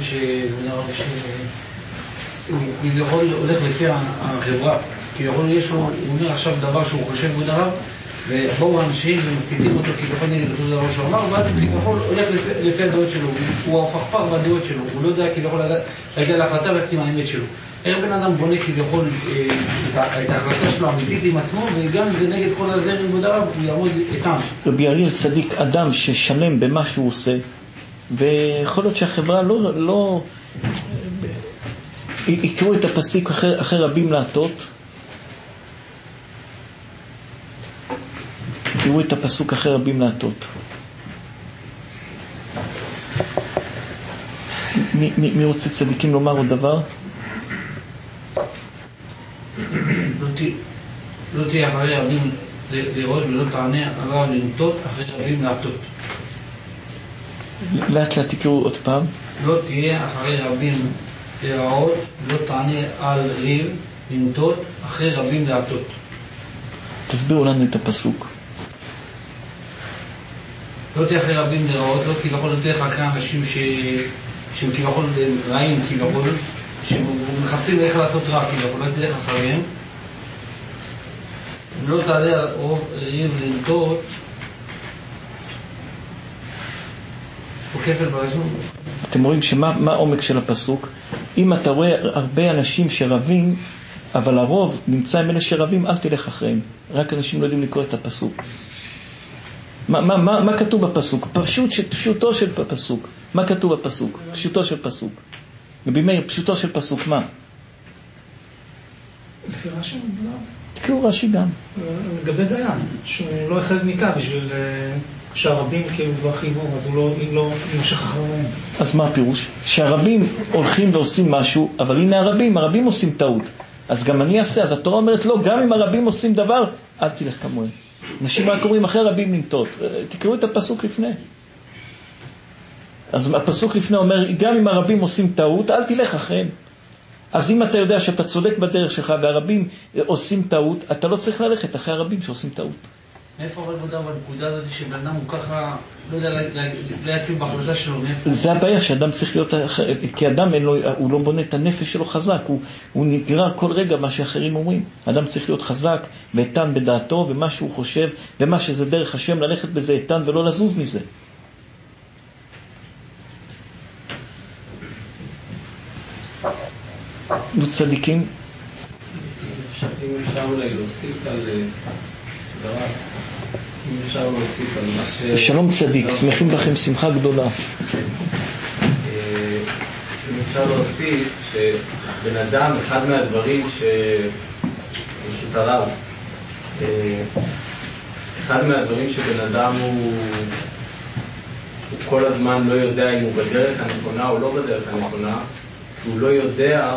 כביכול הולך לפי החברה, כביכול יש לו, הוא אומר עכשיו דבר שהוא חושב הוא דבר, ובואו אנשים ומציתים אותו כביכול נגד אותו דבר שהוא אמר, ואז כביכול הולך לפי הדעות שלו, הוא הפכפך בדעות שלו, הוא לא יודע כביכול להגיע להחלטה ולהסכים האמת שלו. איך בן אדם בונה כביכול את ההחלטה שלו האמיתית עם עצמו, וגם זה נגד כל הזרם ודריו, הוא יעמוד איתם. רבי אריאל צדיק, אדם ששלם במה שהוא עושה, ויכול להיות שהחברה לא יקראו את הפסוק אחרי רבים להטות, יקראו את הפסוק אחרי רבים להטות. מי רוצה צדיקים לומר עוד דבר? לא תהיה אחרי רבים לראות ולא תענה על רב לנטות אחרי רבים להטות. לאט לאט תקראו עוד פעם. לא תהיה אחרי רבים לראות ולא תענה על ריב לנטות אחרי רבים להטות. תסבירו לנו את הפסוק. לא תהיה אחרי רבים לראות, לא כביכול, לא תהיה אחרי אנשים שהם כביכול רעים כביכול, שמחפשים איך לעשות רע כביכול, לא תלך אחריהם. לא תעלה על רוב ריב לנטות הוא כפל ברזון. אתם רואים מה העומק של הפסוק? אם אתה רואה הרבה אנשים שרבים, אבל הרוב נמצא עם אלה שרבים, אל תלך אחריהם. רק אנשים לא יודעים לקרוא את הפסוק. מה כתוב בפסוק? פשוטו של פסוק. מה כתוב בפסוק? פשוטו של פסוק. רבי מאיר, פשוטו של פסוק, מה? לפי רש"י? תקראו רש"י גם. לגבי דיין, שהוא לא החז מיתה בשביל שהרבים כאילו לא חיבור, אז הוא לא ימשך אחריהם. אז מה הפירוש? שהרבים הולכים ועושים משהו, אבל הנה הרבים עושים טעות. אז גם אני אעשה, אז התורה אומרת לא, גם אם הרבים עושים דבר, אל תלך כמוהם. אנשים רק אומרים אחרי רבים לנטות. תקראו את הפסוק לפני. אז הפסוק לפני אומר, גם אם הרבים עושים טעות, אל תלך אחריהם. אז אם אתה יודע שאתה צודק בדרך שלך והרבים עושים טעות, אתה לא צריך ללכת אחרי הרבים שעושים טעות. מאיפה אבל בודה בנקודה הזאת שבן אדם הוא ככה לא יודע להציב בהחלטה שלו? זה הבעיה שאדם צריך להיות, כי אדם הוא לא בונה את הנפש שלו חזק, הוא נגרר כל רגע מה שאחרים אומרים. אדם צריך להיות חזק ואיתן בדעתו, ומה שהוא חושב ומה שזה דרך השם ללכת בזה איתן ולא לזוז מזה. נו צדיקים, אם אפשר אולי להוסיף על דבר, אם אפשר להוסיף על מה שלום צדיק, שמחים בכם שמחה גדולה. אם אפשר להוסיף שבן אדם, אחד מהדברים פשוט הרב, אחד מהדברים שבן אדם הוא כל הזמן לא יודע אם הוא בדרך הנכונה או לא בדרך הנכונה, הוא לא יודע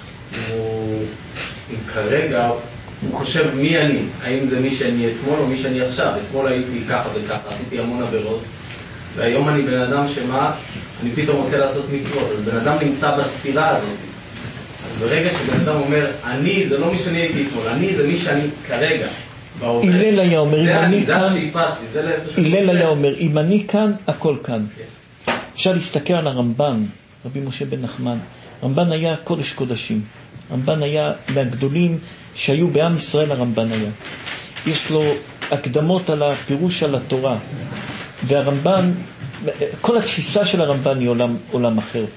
אם כרגע הוא חושב מי אני, האם זה מי שאני אתמול או מי שאני עכשיו. אתמול הייתי ככה וככה, עשיתי המון עבירות, והיום אני בן אדם שמה, אני פתאום רוצה לעשות מצוות. אז בן אדם נמצא בסתירה הזאת. אז ברגע שבן אדם אומר אני, זה לא מי שאני הייתי אתמול, אני זה מי שאני כרגע. הלל היה אומר, אם אני כאן, הלל היה אומר, אם אני כאן, הכל כאן. אפשר להסתכל על הרמב"ן, רבי משה בן נחמן. רמב"ן היה קודש קודשים. רמב"ן היה מהגדולים שהיו בעם ישראל. הרמב"ן היה. יש לו הקדמות על הפירוש על התורה. והרמב"ן, כל התפיסה של הרמב"ן היא עולם אחר.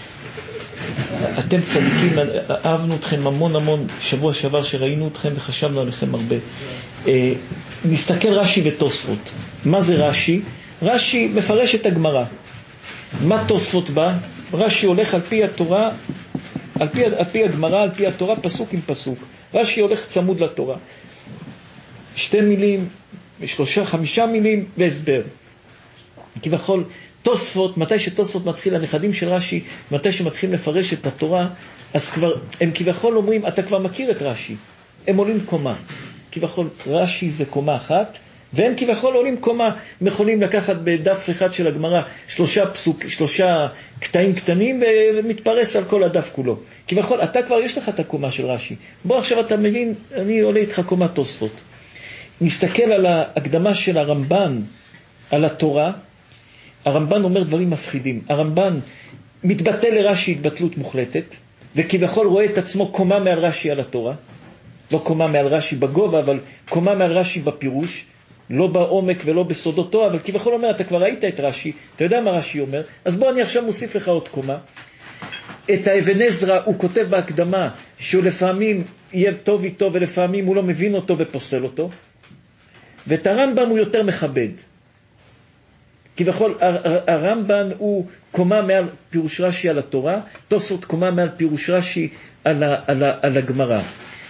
אתם צדיקים, אהבנו אתכם המון שבוע שעבר שראינו אתכם וחשבנו עליכם הרבה. נסתכל רש"י ותוספות. מה זה רש"י? רש"י מפרש את הגמרא. מה תוספות בא? רש"י הולך על פי התורה, על פי הגמרא, על פי התורה, פסוק עם פסוק. רש"י הולך צמוד לתורה. שתי מילים, 5 מילים והסבר. כביכול, תוספות, מתי שתוספות מתחיל, הנכדים של רש"י, מתי שמתחילים לפרש את התורה, אז כבר, הם כביכול אומרים, אתה כבר מכיר את רש"י, הם עולים קומה. כביכול, רש"י זה קומה אחת, והם כביכול עולים קומה, יכולים לקחת בדף אחד של הגמרא 3 קטעים קטנים, ומתפרס על כל הדף כולו. כביכול, אתה כבר יש לך את הקומה של רש"י. בוא עכשיו אתה מבין, אני עולה איתך קומה תוספות. נסתכל על ההקדמה של הרמב"ן, על התורה, הרמב"ן אומר דברים מפחידים. הרמב"ן מתבטא לרש"י התבטלות מוחלטת, וכביכול רואה את עצמו קומה מעל רש"י על התורה. לא קומה מעל רש"י בגובה, אבל קומה מעל רש"י בפירוש. לא בעומק ולא בסודותו, אבל כביכול אומר, אתה כבר ראית את רש"י, אתה יודע מה רש"י אומר, אז בוא אני עכשיו מוסיף לך עוד קומה. את האבן עזרא הוא כותב בהקדמה, שהוא לפעמים יהיה טוב איתו, ולפעמים הוא לא מבין אותו ופוסל אותו. ואת הרמב"ם הוא יותר מכבד. כביכול הרמב"ן הוא קומה מעל פירוש רש"י על התורה, תוספות קומה מעל פירוש רש"י על הגמרא.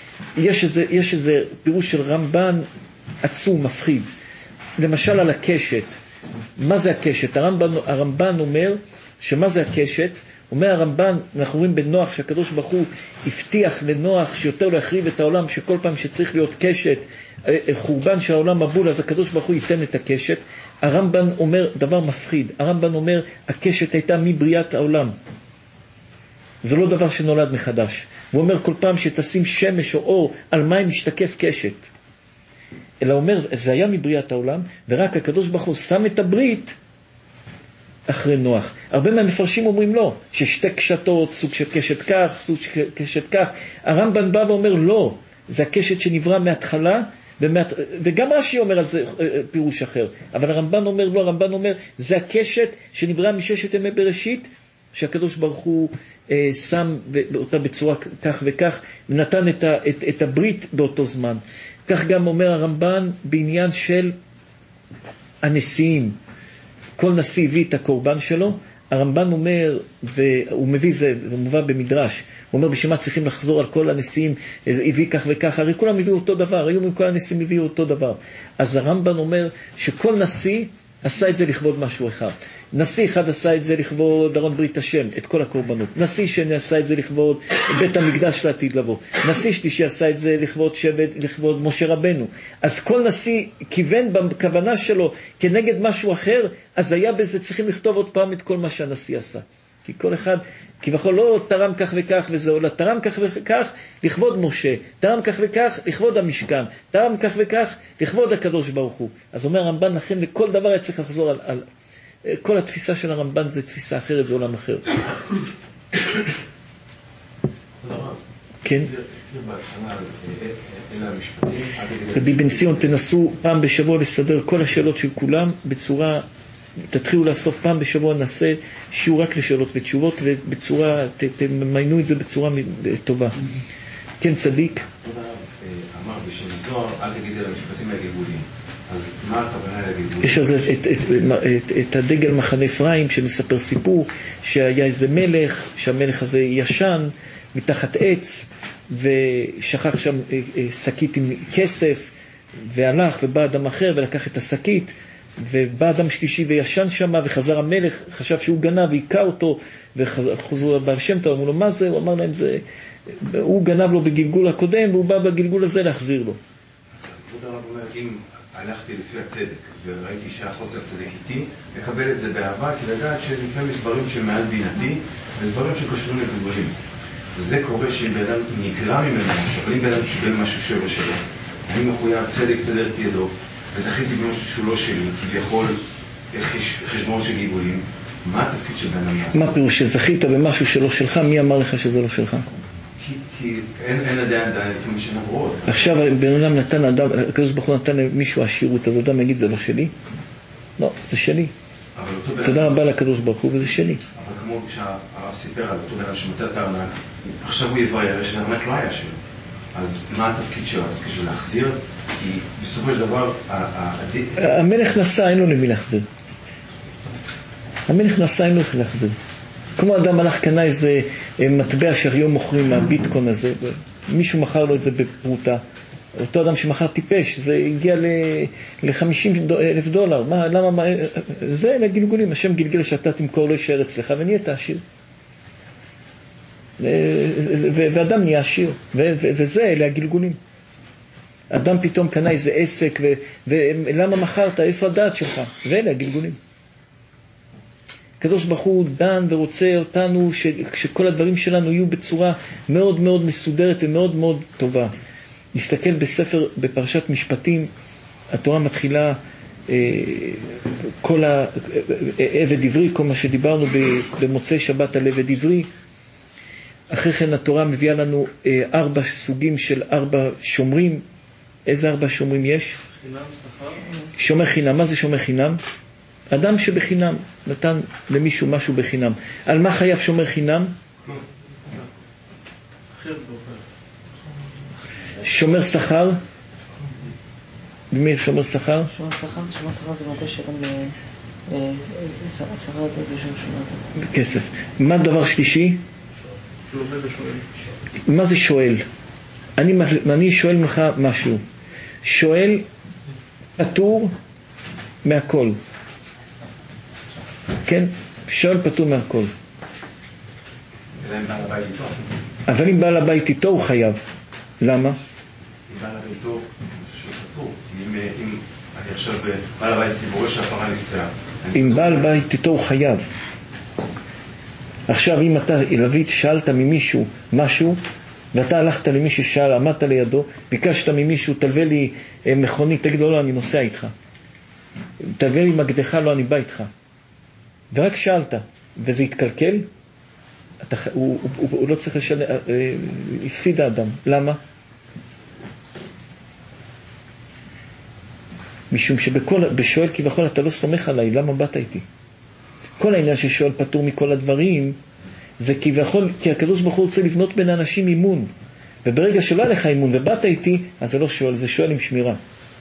יש איזה פירוש של רמב"ן עצום, מפחיד. למשל על הקשת. מה זה הקשת? הרמב"ן אומר שמה זה הקשת? אומר הרמב"ן, אנחנו רואים בנוח שהקדוש ברוך הוא הבטיח לנוח שיותר לא יחריב את העולם, שכל פעם שצריך להיות קשת, חורבן של העולם מבול, אז הקדוש ברוך הוא ייתן את הקשת. הרמב"ן אומר דבר מפחיד. הרמב"ן אומר, הקשת הייתה מבריאת העולם. זה לא דבר שנולד מחדש. הוא אומר כל פעם שתשים שמש או אור, על מים משתקף קשת. אלא אומר, זה היה מבריאת העולם, ורק הקדוש ברוך הוא שם את הברית אחרי נוח. הרבה מהמפרשים אומרים לא, ששתי קשתות, סוג של קשת כך, סוג של קשת כך. הרמב"ן בא ואומר לא, זה הקשת שנברא מההתחלה, וגם רש"י אומר על זה פירוש אחר. אבל הרמב"ן אומר לא, הרמב"ן אומר, זה הקשת שנברא מששת ימי בראשית, שהקדוש ברוך הוא שם אותה בצורה כך וכך, ונתן את הברית באותו זמן. כך גם אומר הרמב"ן בעניין של הנשיאים. כל נשיא הביא את הקורבן שלו. הרמב"ן אומר, והוא מביא זה מובא במדרש, הוא אומר בשביל מה צריכים לחזור על כל הנשיאים, הביא כך וכך, הרי כולם הביאו אותו דבר, היום כל הנשיאים הביאו אותו דבר. אז הרמב"ן אומר שכל נשיא עשה את זה לכבוד משהו אחד. נשיא אחד עשה את זה לכבוד ארון ברית השם, את כל הקורבנות. נשיא שני עשה את זה לכבוד בית המקדש לעתיד לבוא. נשיא שלישי עשה את זה לכבוד שבט, לכבוד משה רבנו. אז כל נשיא כיוון בכוונה שלו כנגד משהו אחר, אז היה בזה צריכים לכתוב עוד פעם את כל מה שהנשיא עשה. כי כל אחד כביכול לא תרם כך וכך וזהו, אלא תרם כך וכך לכבוד משה, תרם כך וכך לכבוד המשכן, תרם כך וכך לכבוד הקדוש ברוך הוא. אז אומר הרמב"ן, לכן לכל דבר היה צריך לחזור על כל התפיסה של הרמב"ן זה תפיסה אחרת, זה עולם אחר. כן? רבי בן ציון, תנסו פעם בשבוע לסדר כל השאלות של כולם בצורה, תתחילו לאסוף פעם בשבוע, נעשה שיעור רק לשאלות ותשובות, ובצורה, תמיינו את זה בצורה טובה. כן, צדיק? אמר בשם זוהר, אל תגיד על המשפטים מהגלגולים. אז מה הכוונה לגלגולים? יש אז את הדגל מחנה אפרים שמספר סיפור שהיה איזה מלך, שהמלך הזה ישן מתחת עץ ושכח שם שקית עם כסף, והלך ובא אדם אחר ולקח את השקית, ובא אדם שלישי וישן שם, וחזר המלך, חשב שהוא גנב והיכה אותו, וחזרו לבעל שם טוב, אמרו לו מה זה? הוא אמר להם זה, הוא גנב לו בגלגול הקודם והוא בא בגלגול הזה להחזיר לו. אז כבוד הרב אומר, אם הלכתי לפי הצדק וראיתי שהחוסר צדק איתי, לקבל את זה באהבה, כי לדעת שלפעמים יש דברים שמעל בינתי, וזה דברים שקשורים לגלגולים. וזה קורה שאם באדם נגרע ממנו, אבל אם באדם קיבל משהו שלו שלו, אני מחויב צדק צדר את ידו, וזכיתי במשהו שהוא לא שלי, כביכול חשבון של גלגולים, מה התפקיד של בן אדם? מה פירוש שזכית במשהו שלא שלך? מי אמר לך שזה לא שלך? כי אין עדיין לפעמים שנברות. עכשיו בן אדם נתן אדם, הקדוש ברוך הוא נתן למישהו עשירות, אז אדם יגיד זה לא שלי? לא, זה שלי. תודה רבה לקדוש ברוך הוא וזה שלי. אבל כמו שהרב סיפר על אותו בן שמצא את הארנק, עכשיו הוא יברר שהארנק לא היה שלו. אז מה התפקיד שלו? התפקיד שלו להחזיר? כי בסופו של דבר המלך נסע, אין לו למי להחזיר. המלך נסע, אין לו למי להחזיר. כמו אדם הלך קנה איזה מטבע שהיום מוכרים מהביטקוין הזה, מישהו מכר לו את זה בפרוטה, אותו אדם שמחר טיפש, זה הגיע ל$50,000. למה? זה לגלגולים. השם גלגל שאתה תמכור לא יישאר אצלך ונהיית עשיר. ואדם נהיה עשיר, וזה אלה הגלגולים. אדם פתאום קנה איזה עסק, ולמה מכרת? איפה הדעת שלך? ואלה הגלגולים. הקדוש ברוך הוא דן ורוצה אותנו שכל הדברים שלנו יהיו בצורה מאוד מאוד מסודרת ומאוד מאוד טובה. נסתכל בספר, בפרשת משפטים, התורה מתחילה כל עבד עברי, כל מה שדיברנו במוצאי שבת על עבד עברי. אחרי כן התורה מביאה לנו 4 סוגים של 4 שומרים. איזה 4 שומרים יש? חינם, שכר. שומר חינם. מה זה שומר חינם? אדם שבחינם נתן למישהו משהו בחינם. על מה חייב שומר חינם? שומר שכר. במי שומר שכר? שומר שכר זה מתי שאדם שכר יותר בשביל שומר את זה. כסף. מה דבר שלישי? מה זה שואל? אני שואל ממך משהו. שואל פטור מהכל. כן? שואל פטור מהכל. אבל אם בעל הבית איתו הוא חייב. למה? אם בעל הבית איתו שהוא פטור. אם אני עכשיו בעל הבית תבורש שהפרה נפצעה. אם בעל בית איתו הוא חייב. עכשיו אם אתה לוית שאלת ממישהו משהו, ואתה הלכת למישהו שאל, עמדת לידו, ביקשת ממישהו, תלווה לי מכונית, תגיד לו, לא, אני נוסע איתך. תלווה לי מקדך, לא, אני בא איתך. ורק שאלת, וזה התקלקל, הוא לא צריך לשאל, הפסיד האדם. למה? משום שבשואל כביכול אתה לא סומך עליי, למה באת איתי? כל העניין ששואל פטור מכל הדברים, זה כביכול, כי הקדוש ברוך הוא רוצה לבנות בין האנשים אימון. וברגע שלא היה לך אימון ובאת איתי, אז זה לא שואל, זה שואל עם שמירה.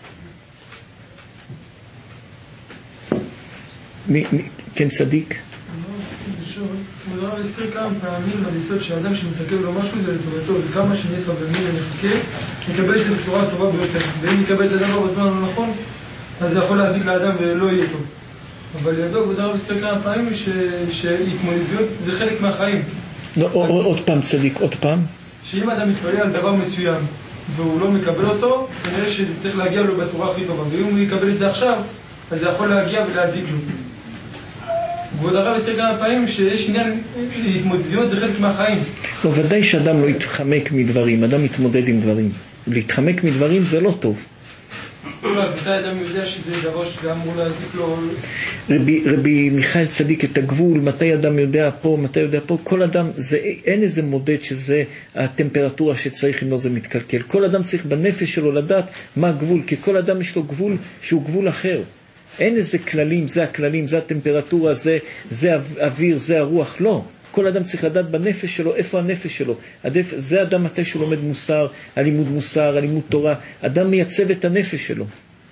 כן צדיק? הוא לא הזכיר כמה פעמים בניסות שאדם שמתקב לו משהו זה לטובתו, וכמה שנהיה סבלני ונחכה, יקבל את זה בצורה הטובה ביותר. ואם יקבל את הדבר בזמן הנכון, אז זה יכול להזיק לאדם ולא יהיה טוב. אבל ידוע, הוא דבר הזכיר כמה פעמים שהתמודדויות זה חלק מהחיים. עוד פעם צדיק, עוד פעם. שאם אדם מתפלל על דבר מסוים והוא לא מקבל אותו, כנראה שזה צריך להגיע לו בצורה הכי טובה. ואם הוא יקבל את זה עכשיו, אז זה יכול להגיע ולהזיק לו. ועוד הרב הזכיר כמה פעמים שיש עניין להתמודדויות זה חלק מהחיים. לא, ודאי שאדם לא יתחמק מדברים, אדם מתמודד עם דברים. להתחמק מדברים זה לא טוב. אז מתי אדם יודע שזה דבר שגם אמור להזיק לו? רבי מיכאל צדיק את הגבול, מתי אדם יודע פה, מתי יודע פה, כל אדם, אין איזה מודד שזה הטמפרטורה שצריך אם לא זה מתקלקל. כל אדם צריך בנפש שלו לדעת מה הגבול, כי כל אדם יש לו גבול שהוא גבול אחר. אין איזה כללים, זה הכללים, זה הטמפרטורה, זה אוויר, זה הרוח, לא. כל אדם צריך לדעת בנפש שלו, איפה הנפש שלו. זה אדם מתי שהוא לומד מוסר, מוסר, לימוד תורה. אדם מייצב את הנפש שלו.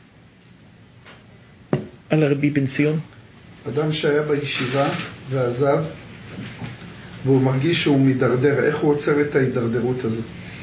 על הרבי בן ציון. אדם שהיה בישיבה ועזב, והוא מרגיש שהוא מדרדר, איך הוא עוצר את ההידרדרות הזו?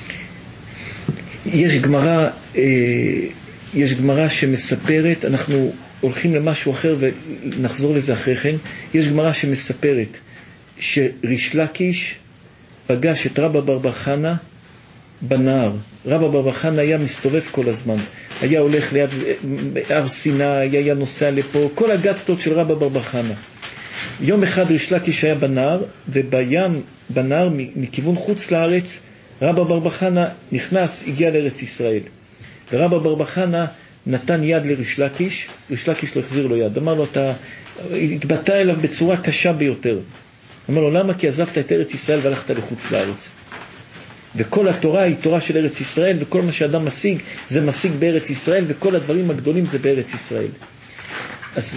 יש גמרא שמספרת, אנחנו הולכים למשהו אחר ונחזור לזה אחרי כן. יש גמרא שמספרת שריש לקיש פגש את רבא בר בר חנה בנהר. רבא בר בר חנה היה מסתובב כל הזמן, היה הולך ליד הר סיני, היה נוסע לפה, כל הגטות של רבא בר בר חנה. יום אחד ריש לקיש היה בנהר, ובים בנהר מכיוון חוץ לארץ רבא בר בר חנה נכנס, הגיע לארץ ישראל, ורבא בר בר חנה נתן יד לריש לקיש, ריש לקיש לא החזיר לו יד, אמר לו, התבטא אליו בצורה קשה ביותר. אמר לו, למה? כי עזבת את ארץ ישראל והלכת לחוץ לארץ. וכל התורה היא תורה של ארץ ישראל, וכל מה שאדם משיג, זה משיג בארץ ישראל, וכל הדברים הגדולים זה בארץ ישראל. אז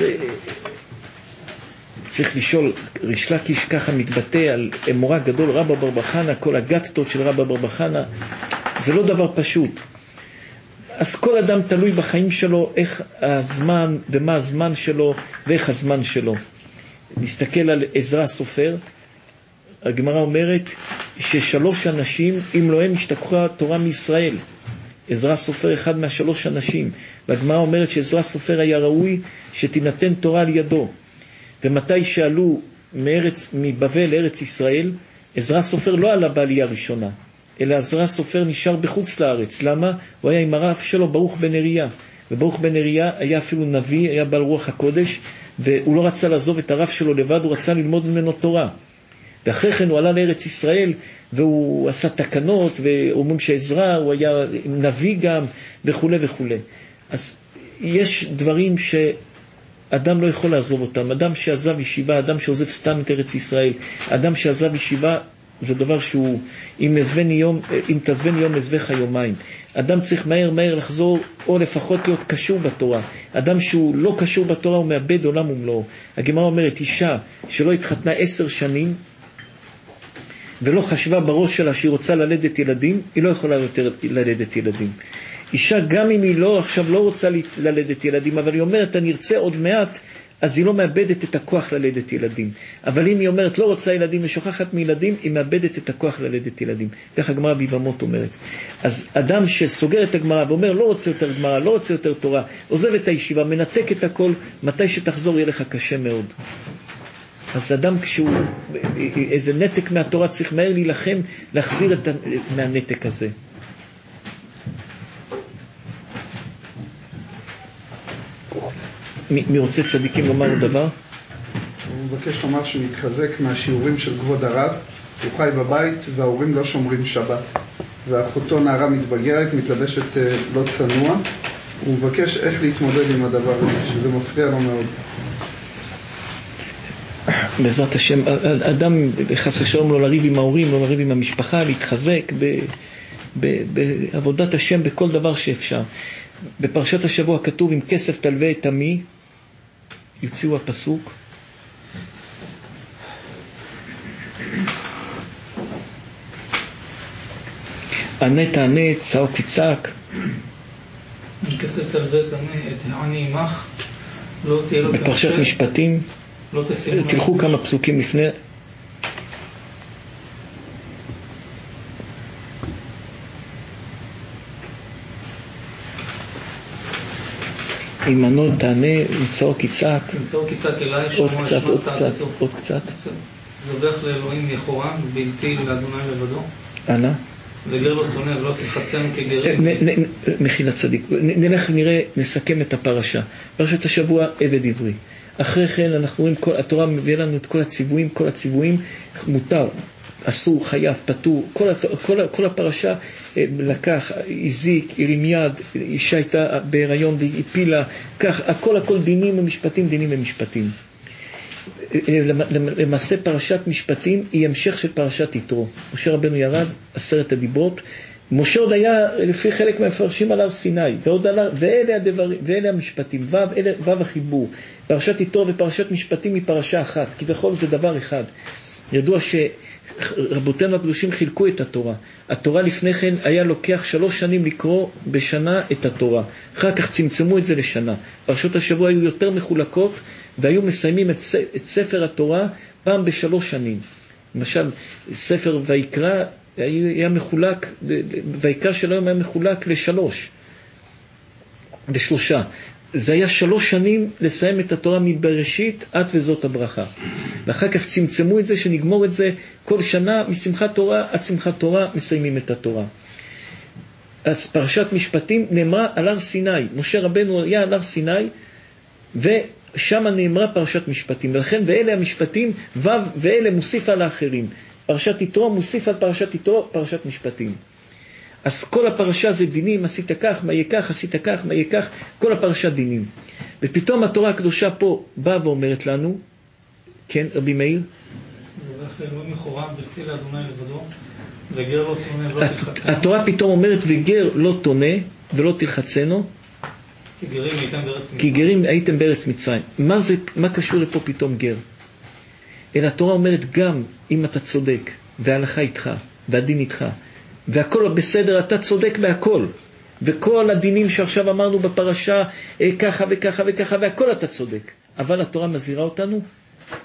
צריך לשאול, ריש לקיש ככה מתבטא על אמורה גדול, רבא בר בר חנה, כל הגטות של רבא בר בר חנה, זה לא דבר פשוט. אז כל אדם תלוי בחיים שלו, איך הזמן ומה הזמן שלו ואיך הזמן שלו. נסתכל על עזרא הסופר, הגמרא אומרת ש3 אנשים, אם לא הם, השתכחה התורה מישראל. עזרא סופר אחד מה3 אנשים, והגמרא אומרת שעזרא סופר היה ראוי שתינתן תורה על ידו. ומתי שעלו מבבל לארץ ישראל, עזרא סופר לא עלה בעלייה ראשונה, אלא עזרא סופר נשאר בחוץ לארץ. למה? הוא היה עם הרב שלו ברוך בן נריה, וברוך בן נריה היה אפילו נביא, היה בעל רוח הקודש, והוא לא רצה לעזוב את הרב שלו לבד, הוא רצה ללמוד ממנו תורה. ואחרי כן הוא עלה לארץ ישראל, והוא עשה תקנות, ואומרים שעזרא הוא היה נביא גם, וכו' וכו'. אז יש דברים שאדם לא יכול לעזוב אותם. אדם שעזב ישיבה, אדם שעוזב סתם את ארץ ישראל, אדם שעזב ישיבה, זה דבר שהוא, אם תעזבני יום עזבך יומיים. אדם צריך מהר לחזור, או לפחות להיות קשור בתורה. אדם שהוא לא קשור בתורה, הוא מאבד עולם ומלואו. הגמרא אומרת, אישה שלא התחתנה 10 שנים, ולא חשבה בראש שלה שהיא רוצה ללדת ילדים, היא לא יכולה יותר ללדת ילדים. אישה, גם אם היא לא רוצה ללדת ילדים, אבל היא אומרת, אני ארצה עוד מעט, אז היא לא מאבדת את הכוח ללדת ילדים. אבל אם היא אומרת, לא רוצה ילדים ושוכחת מילדים, היא מאבדת את הכוח ללדת ילדים. כך הגמרא ביבמות אומרת. אז אדם שסוגר את הגמרא ואומר, לא רוצה יותר גמרא, לא רוצה יותר תורה, עוזב את הישיבה, מנתק את הכל, מתי שתחזור יהיה לך קשה מאוד. אז אדם כשהוא איזה נתק מהתורה צריך מהר להילחם, להחזיר מהנתק הזה. מי רוצה צדיקים לומר דבר? הוא מבקש לומר שהוא מתחזק מהשיעורים של כבוד הרב. הוא חי בבית וההורים לא שומרים שבת, ואחותו נערה מתבגרת, מתלבשת לא צנוע. הוא מבקש איך להתמודד עם הדבר הזה, שזה מפריע לו מאוד. בעזרת השם, אדם חס ושלום לא לריב עם ההורים, לא לריב עם המשפחה, להתחזק בעבודת השם בכל דבר שאפשר. בפרשת השבוע כתוב, עם כסף תלווה את עמי, יוציאו הפסוק. ענה תענה, צעוק יצעק. עם כסף תלווה את העני עמך, לא תהיה לו בפרשת משפטים, לא תשימו. תלכו כמה פסוקים לפני. אם ענו תענה, צעוק יצעק. צעוק יצעק אליי, עוד קצת. זבח לאלוהים יחורם, בלתי לאדוני לבדו. ענה. וגר לא תונה ולא תחצנו כגרים. מכין הצדיק. נלך נראה, נסכם את הפרשה. פרשת השבוע עבד עברי. אחרי כן אנחנו רואים, התורה מביאה לנו את כל הציוויים, מותר, אסור, חייב, פטור, כל הפרשה לקח, הזיק, הרים יד, אישה הייתה בהיריון והפילה, כך, הכל דינים ומשפטים. למעשה פרשת משפטים היא המשך של פרשת יתרו. משה רבנו ירד 10 הדיברות, משה עוד היה לפי חלק מהמפרשים על הר סיני, ואלה המשפטים, ו' החיבור. פרשת יתרו ופרשת משפטים היא פרשה אחת, כי בכל זה דבר אחד. ידוע שרבותינו הקדושים חילקו את התורה. התורה לפני כן היה לוקח 3 שנים לקרוא בשנה את התורה. אחר כך צמצמו את זה לשנה. פרשות השבוע היו יותר מחולקות, והיו מסיימים את ספר התורה פעם ב3 שנים. למשל, ספר ויקרא היה מחולק, ויקרא של היום היה מחולק ל3. זה היה 3 שנים לסיים את התורה מבראשית עד וזאת הברכה. ואחר כך צמצמו את זה, שנגמור את זה כל שנה משמחת תורה עד שמחת תורה מסיימים את התורה. אז פרשת משפטים נאמרה על הר סיני. משה רבנו היה על הר סיני, ושם נאמרה פרשת משפטים. ולכן ואלה המשפטים, ואלה מוסיף על האחרים. פרשת יתרו מוסיף על פרשת יתרו, פרשת משפטים. אז כל הפרשה זה דינים, עשית כך, מה יהיה כך, עשית כך, מה יהיה כך, כל הפרשה דינים. ופתאום התורה הקדושה פה באה ואומרת לנו, כן, רבי מאיר? זבח לאלוהים יחורם, בלתי לאדוני לבדו, וגר לא תונה ולא תלחצנו. התורה פתאום אומרת, וגר לא תונה ולא תלחצנו, כי גרים הייתם בארץ מצרים. מה קשור לפה פתאום גר? אלא התורה אומרת, גם אם אתה צודק, וההלכה איתך, והדין איתך, והכל בסדר, אתה צודק בהכל, וכל הדינים שעכשיו אמרנו בפרשה ככה וככה וככה, והכל אתה צודק, אבל התורה מזהירה אותנו,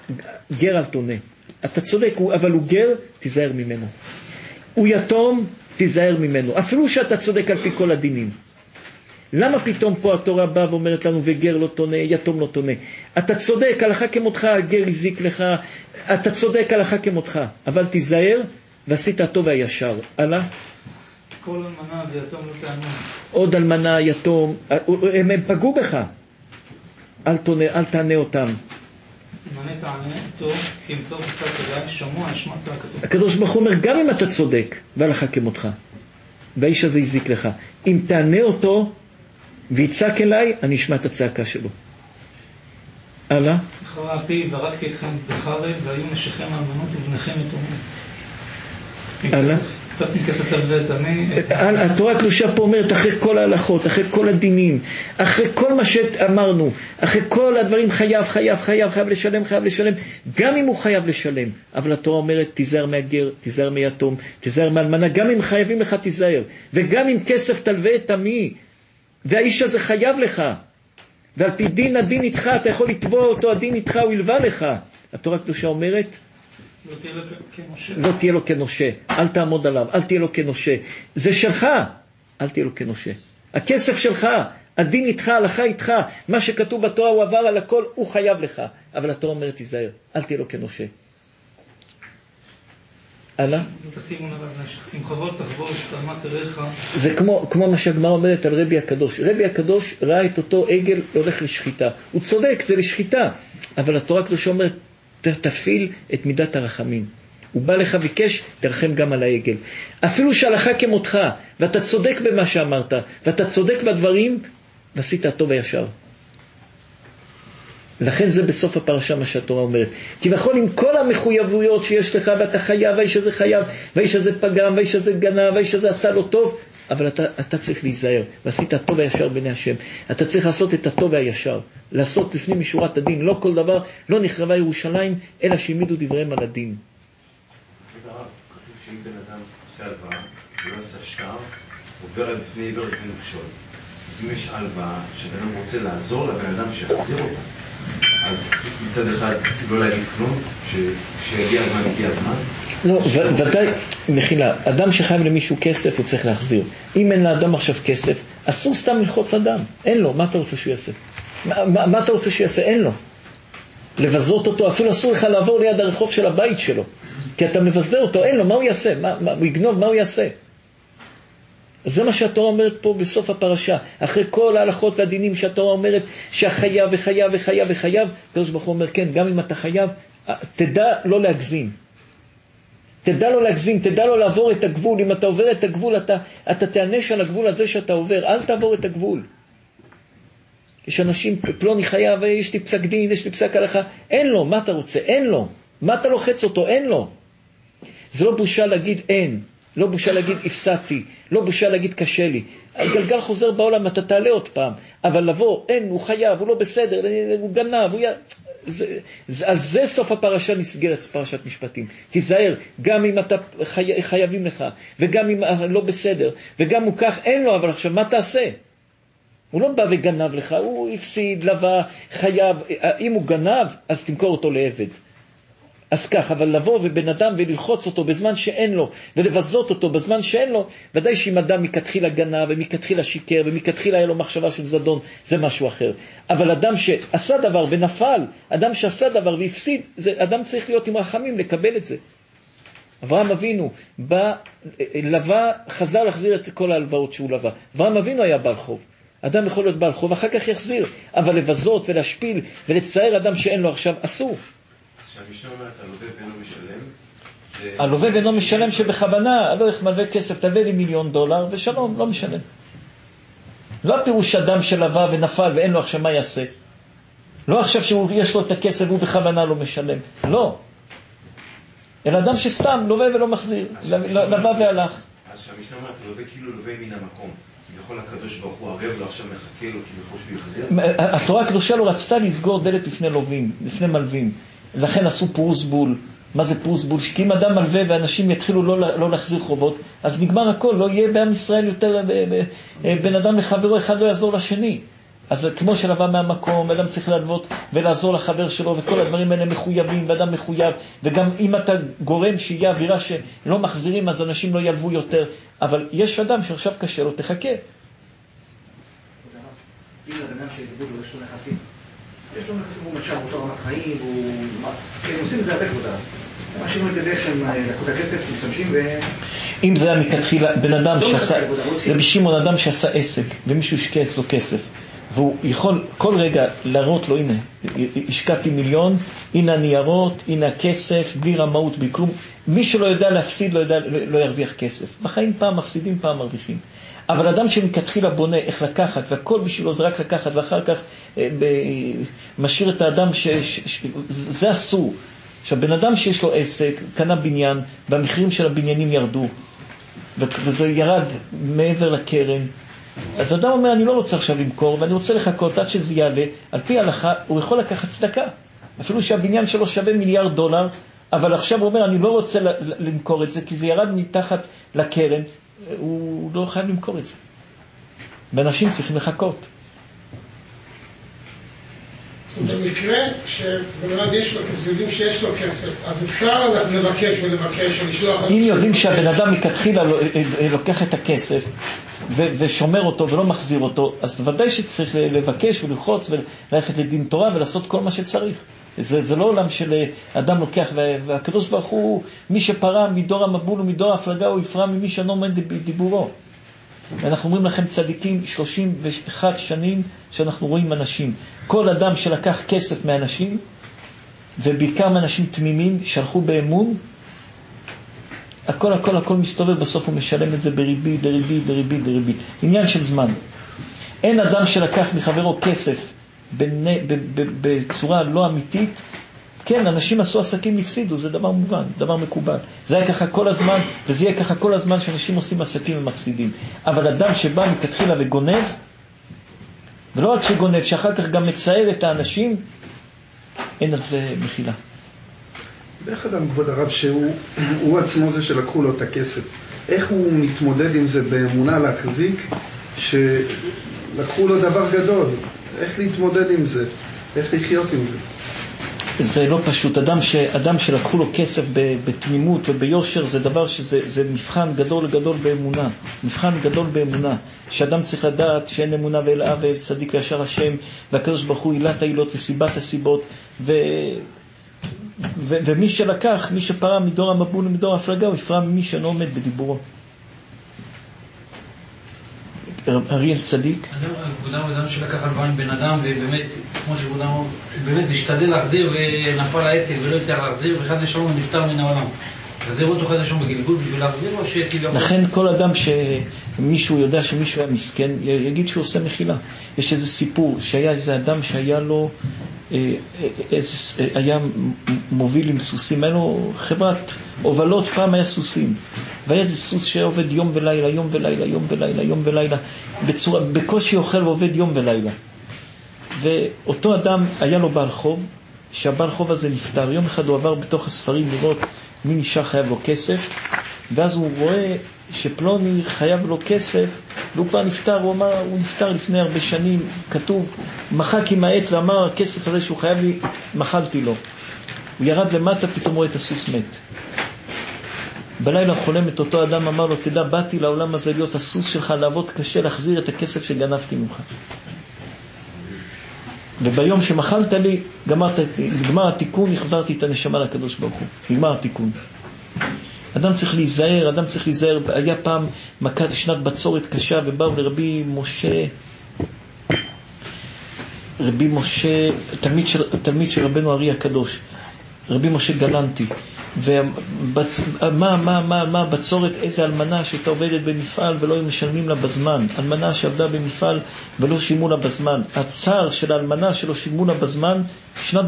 גר אל תונה. אתה צודק, אבל הוא גר, תיזהר ממנו. הוא יתום, תיזהר ממנו, אפילו שאתה צודק על פי כל הדינים. למה פתאום פה התורה באה ואומרת לנו וגר לא תונה, יתום לא תונה? אתה צודק, הלכה כמותך, הגר הזיק לך, אתה צודק, הלכה כמותך, אבל תיזהר ועשית הטוב והישר. הלאה. כל אלמנה ויתום לא תענו. עוד אלמנה, יתום, הם פגעו בך. אל תענה אותם. מנה תענה אותו, כי ימצאו בצד כדאי, שמוע ישמע צעקתו. הקדוש ברוך הוא אומר, גם אם אתה צודק, והלכה כמותך, והאיש הזה הזיק לך, אם תענה אותו ויצעק אליי, אני אשמע את הצעקה שלו. הלאה. אחרי הפי וראתי אתכם בחרב, והיו נשיכם האלמנות ובניכם יתומים. הלאה. מכסף תלווה את עמי. התורה הקדושה פה אומרת, אחרי כל ההלכות, אחרי כל הדינים, אחרי כל מה שאמרנו, אחרי כל הדברים חייב לשלם, גם אם הוא חייב לשלם. אבל התורה אומרת, תיזהר מהגר, תיזהר מיתום, תיזהר מאלמנה, גם אם חייבים לך תיזהר. וגם אם כסף תלווה את עמי, והאיש הזה חייב לך, ועל פי דין הדין איתך, אתה יכול לתבוע אותו, הדין איתך, הוא ילווה לך. התורה הקדושה אומרת, לא תהיה לו כנושה, אל תעמוד עליו, אל תהיה לו כנושה. זה שלך, אל תהיה לו כנושה. הכסף שלך, הדין איתך, הלכה איתך, מה שכתוב בתורה הוא עבר על הכל, הוא חייב לך. אבל התורה אומרת, תיזהר, אל תהיה לו כנושה. הלאה? תשימו לב, אם חבול תחבול שמה תריך. זה כמו מה שהגמרא אומרת על רבי הקדוש. רבי הקדוש ראה את אותו עגל הולך לשחיטה. הוא צודק, זה לשחיטה. אבל התורה הקדושה אומרת, תפעיל את מידת הרחמים. הוא בא לך ביקש, תרחם גם על העגל. אפילו שהלכה כמותך, ואתה צודק במה שאמרת, ואתה צודק בדברים, ועשית הטוב הישר. לכן זה בסוף הפרשה מה שהתורה אומרת. כי בכל עם כל המחויבויות שיש לך, ואתה חייב, והאיש הזה חייב, והאיש הזה פגם, והאיש הזה גנב, והאיש הזה עשה לו טוב, אבל אתה צריך להיזהר, ועשית הטוב והישר בני השם. אתה צריך לעשות את הטוב והישר, לעשות לפנים משורת הדין. לא כל דבר, לא נחרבה ירושלים, אלא שהעמידו דבריהם על הדין. כתוב שאם בן אדם עושה הלוואה, ולא עושה שטר, עובר על לפני עבר לפני מכשול. אז אם יש הלוואה שבן אדם רוצה לעזור לבן אדם שיחזיר אותה, אז מצד אחד לא להגיד כלום, שיגיע הזמן. לא, ודאי, מחילה, אדם שחייב למישהו כסף הוא צריך להחזיר. אם אין לאדם עכשיו כסף, אסור סתם ללחוץ אדם, אין לו, מה אתה רוצה שהוא יעשה? מה אתה רוצה שהוא יעשה? אין לו. לבזות אותו, אפילו אסור לך לעבור ליד הרחוב של הבית שלו, כי אתה מבזר אותו, אין לו, מה הוא יעשה? הוא יגנוב, מה הוא יעשה? זה מה שהתורה אומרת פה בסוף הפרשה. אחרי כל ההלכות והדינים שהתורה אומרת שהחייב וחייב, הקדוש ברוך הוא אומר, כן, גם אם אתה חייב, תדע לא להגזים. תדע לא לעבור את הגבול. אם אתה עובר את הגבול, אתה תענש על הגבול הזה שאתה עובר. אל תעבור את הגבול. יש אנשים, פלוני חייב, יש לי פסק דין, יש לי פסק הלכה. אין לו, מה אתה רוצה? אין לו. מה אתה לוחץ אותו? אין לו. זה לא בושה להגיד אין. לא בושה להגיד הפסדתי, לא בושה להגיד קשה לי. הגלגל חוזר בעולם, אתה תעלה עוד פעם. אבל לבוא, אין, הוא חייב, הוא לא בסדר, הוא גנב, על זה סוף הפרשה נסגרת, פרשת משפטים. תיזהר, גם אם אתה חייבים לך, וגם אם לא בסדר, וגם הוא כך, אין לו, אבל עכשיו מה תעשה? הוא לא בא וגנב לך, הוא הפסיד, לווה, חייב. אם הוא גנב, אז תמכור אותו לעבד. אז כך, אבל לבוא ובן אדם וללחוץ אותו בזמן שאין לו, ולבזות אותו בזמן שאין לו, ודאי שאם אדם מכתחילה גנב, ומכתחילה שיקר, ומכתחילה היה לו מחשבה של זדון, זה משהו אחר. אבל אדם שעשה דבר ונפל, אדם שעשה דבר והפסיד, אדם צריך להיות עם רחמים לקבל את זה. אברהם אבינו בא, לווה, חזר להחזיר את כל ההלוואות שהוא לווה. אברהם אבינו היה בעל חוב. אדם יכול להיות בעל חוב, אחר כך יחזיר. אבל לבזות ולהשפיל ולצייר אדם שאין לו עכשיו, אסור. שהמשנה אומרת, הלווה ואינו משלם. הלווה ואינו משלם שבכוונה, לא איך מלווה כסף, תלווה לי $1,000,000 ושלום, לא משלם. לא הפירוש אדם שלווה ונפל ואין לו עכשיו מה יעשה. לא עכשיו שיש לו את הכסף והוא בכוונה לא משלם. לא. אלא אדם שסתם לווה ולא מחזיר, לווה והלך. אז שהמשנה אומרת, הלווה כאילו לווה מן המקום. כביכול הקדוש ברוך הוא ערב לו עכשיו מחכה לו כביכול שהוא יחזיר. התורה הקדושה לא רצתה לסגור דלת לפני לווים, לפני מלווים. לכן עשו פרוסבול. מה זה פרוסבול? כי אם אדם מלווה ואנשים יתחילו לא להחזיר חובות, אז נגמר הכל, לא יהיה בעם ישראל יותר בן אדם לחברו, אחד לא יעזור לשני. אז כמו שלווה מהמקום, אדם צריך להלוות ולעזור לחבר שלו, וכל הדברים האלה מחויבים, ואדם מחויב, וגם אם אתה גורם שיהיה אווירה שלא מחזירים, אז אנשים לא ילוו יותר. אבל יש אדם שעכשיו קשה לו, תחכה. אם אדם שדיבור לו, יש לו נכסים. יש לו נכסים, הוא משם אותו רמת חיים, הם עושים את זה הרבה כבודה. הם משאירים את זה באיך שהם לקחו את הכסף, משתמשים אם זה היה מכתחילה, בן אדם שעשה, רבי שמעון אדם שעשה עסק, ומישהו השקיע אצלו כסף, והוא יכול כל רגע להראות לו, הנה, השקעתי 1,000,000, הנה הניירות, הנה הכסף, בלי רמאות, בלי כלום. מי שלא יודע להפסיד, לא ירוויח כסף. בחיים פעם מפסידים, פעם מרוויחים. אבל אדם שמכתחילה בונה איך לקחת, והכל בשבילו זה רק לקחת, ואחר כך משאיר את האדם זה אסור. עכשיו, בן אדם שיש לו עסק, קנה בניין, והמחירים של הבניינים ירדו, וזה ירד מעבר לקרן, אז אדם אומר, אני לא רוצה עכשיו למכור, ואני רוצה לחכות עד שזה יעלה. על פי ההלכה, הוא יכול לקחת צדקה. אפילו שהבניין שלו שווה $1,000,000,000, אבל עכשיו הוא אומר, אני לא רוצה למכור את זה, כי זה ירד מתחת לקרן, הוא לא חייב למכור את זה. ואנשים צריכים לחכות. אז במקרה שבן יש לו כסף, יודעים שיש לו כסף, אז אפשר לבקש ולבקש ולשלוח... אם יודעים שהבן אדם מכתחילה לוקח את הכסף ושומר אותו ולא מחזיר אותו, אז ודאי שצריך לבקש וללחוץ וללכת לדין תורה ולעשות כל מה שצריך. זה לא עולם של אדם לוקח, והקדוש ברוך הוא, מי שפרה מדור המבול ומדור ההפלגה, הוא יפרע ממי שאינו עומד בדיבורו. ואנחנו אומרים לכם צדיקים 31 שנים שאנחנו רואים אנשים. כל אדם שלקח כסף מאנשים, ובעיקר מאנשים תמימים שהלכו באמון, הכל מסתובב, בסוף הוא משלם את זה בריבית, בריבית. עניין של זמן. אין אדם שלקח מחברו כסף בצורה לא אמיתית. כן, אנשים עשו עסקים, הפסידו, זה דבר מובן, דבר מקובל. זה היה ככה כל הזמן, וזה יהיה ככה כל הזמן שאנשים עושים עסקים ומפסידים. אבל אדם שבא מכתחילה וגונב, ולא רק שגונב, שאחר כך גם מצייר את האנשים, אין על זה מחילה. ואיך אדם, כבוד הרב, שהוא עצמו זה שלקחו לו את הכסף, איך הוא מתמודד עם זה באמונה להחזיק, שלקחו לו דבר גדול? איך להתמודד עם זה? איך לחיות עם זה? זה לא פשוט. אדם שלקחו לו כסף בתמימות וביושר, זה דבר שזה מבחן גדול באמונה. מבחן גדול באמונה. שאדם צריך לדעת שאין אמונה ואל אב ואל צדיק וישר השם, והקדוש ברוך הוא עילת העילות וסיבת הסיבות, ומי שלקח, מי שפרה מדור המבול ומדור ההפלגה, הוא יפרע ממי שאינו עומד בדיבורו. אריאל צדיק. אדם שלקח הלוואה עם בן אדם, ובאמת, כמו שכבודם אמר, באמת השתדל להחזיר ונפל העתק ולא יצטרך להחזיר, ואחד לשלום נפטר מן העולם. אז זה אותו אחד לשלום בגלגול בשביל להחזיר, או שכביכול... לכן כל אדם שמישהו יודע שמישהו היה מסכן, יגיד שהוא עושה מחילה. יש איזה סיפור שהיה איזה אדם שהיה לו, היה מוביל עם סוסים, היה לו חברת הובלות, פעם היה סוסים, והיה איזה סוס שעובד יום ולילה, בקושי אוכל ועובד יום ולילה. ואותו אדם היה לו בעל חוב, שהבעל חוב הזה נפטר. יום אחד הוא עבר בתוך הספרים לראות מי נשאר חייב לו כסף, ואז הוא רואה שפלוני חייב לו כסף, והוא כבר נפטר. הוא אמר, הוא נפטר לפני הרבה שנים, כתוב, מחק עם העט ואמר, הכסף הזה שהוא חייב לי, מחלתי לו. הוא ירד למטה, פתאום רואה את הסוס מת. בלילה חולם את אותו אדם, אמר לו, תדע, באתי לעולם הזה להיות הסוס שלך, לעבוד קשה, להחזיר את הכסף שגנבתי ממך. וביום שמחלת לי, נגמר התיקון, החזרתי את הנשמה לקדוש ברוך הוא. נגמר התיקון. אדם צריך להיזהר, היה פעם מכת שנת בצורת קשה, ובאו לרבי משה, תלמיד של רבנו ארי הקדוש, רבי משה גלנטי. ומה בצורת? איזה אלמנה שהייתה עובדת במפעל ולא משלמים לה בזמן, אלמנה שעבדה במפעל ולא שימו לה בזמן. הצער של האלמנה שלא שימו לה בזמן, שנת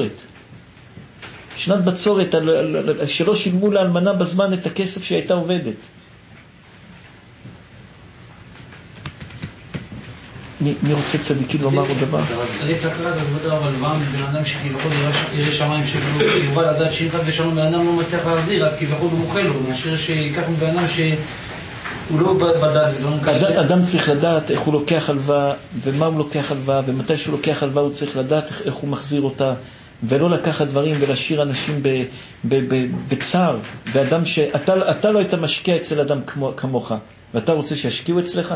בצורת שלא שילמו לאלמנה בזמן את הכסף שהייתה עובדת. מי רוצה צדיקים לומר עוד דבר? אני תקראת עבודה אבל מה מבן אדם שכביכול יראה שמיים שיובל לדעת שאם חד ושלום בן אדם לא מצליח להחזיר, אז כביכול הוא מוכל לו, מאשר שיקח מבן אדם הוא לא בדעת ולא מקבל. אדם צריך לדעת איך הוא לוקח הלוואה, ומה הוא לוקח הלוואה, ומתי שהוא לוקח הלוואה הוא צריך לדעת איך הוא מחזיר אותה, ולא לקחת דברים ולהשאיר אנשים בצער. ואדם אתה לא היית משקיע אצל אדם כמוך, ואתה רוצה שישקיעו אצלך?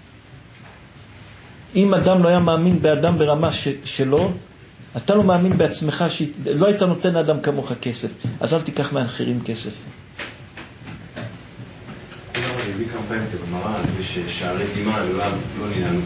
אם אדם לא היה מאמין באדם ברמה שלו, אתה לא מאמין בעצמך, לא היית נותן לאדם כמוך כסף, אז אל תיקח מאחרים כסף. אני הביא כמה פעמים את הגמרא על זה ששערי דמעה לעולם לא ננעלו.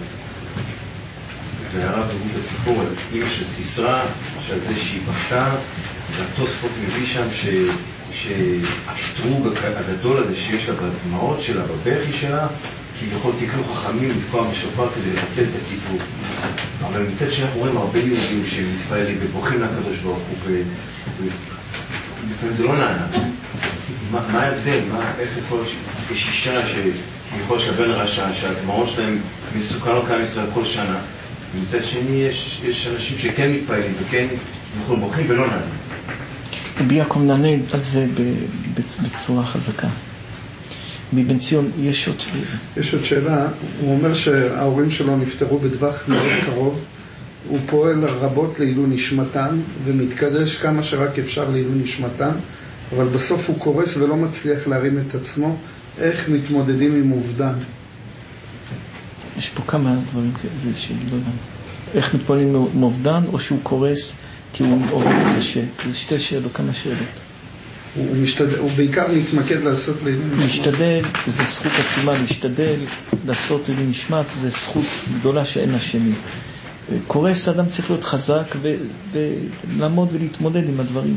והרב הביא את הסיפור על אמא של סיסרא, שעל זה שהיא בכתה, והתוספות מביא שם שהקטרוג הגדול הזה שיש לה בדמעות שלה, בבכי שלה, כביכול תקנו חכמים לתקוע בשופר כדי לבטל את הקטרוג. אבל מצד שאנחנו רואים הרבה יהודים שמתפעלים ובוכים לקדוש ברוך הוא, ולפעמים זה לא נענה. מה ההבדל? איך יכול יש אישה שכביכול של בן רשע, שהדמעות שלהם מסוכנות לעם ישראל כל שנה, ומצד שני יש אנשים שכן מתפעלים וכן יכול בוכים ולא נענה. רבי יעקב נענה על זה בצורה חזקה. מבן ציון יש עוד שאלה. הוא אומר שההורים שלו נפטרו בטווח מאוד קרוב, הוא פועל רבות לעילוי נשמתם ומתקדש כמה שרק אפשר לעילוי נשמתם, אבל בסוף הוא קורס ולא מצליח להרים את עצמו. איך מתמודדים עם אובדן? יש פה כמה דברים כזה שלא יודע. איך מתמודדים עם אובדן, או שהוא קורס כי הוא עובד קשה? זה שתי שאלות, כמה שאלות. הוא בעיקר מתמקד לעשות לעילוי נשמת. להשתדל, זה זכות עצומה, להשתדל לעשות לעילוי נשמת, זה זכות גדולה שאין השני. קורס אדם צריך להיות חזק ולעמוד ולהתמודד עם הדברים.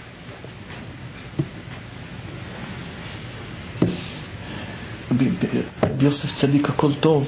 ביוסף צדיק הכל טוב.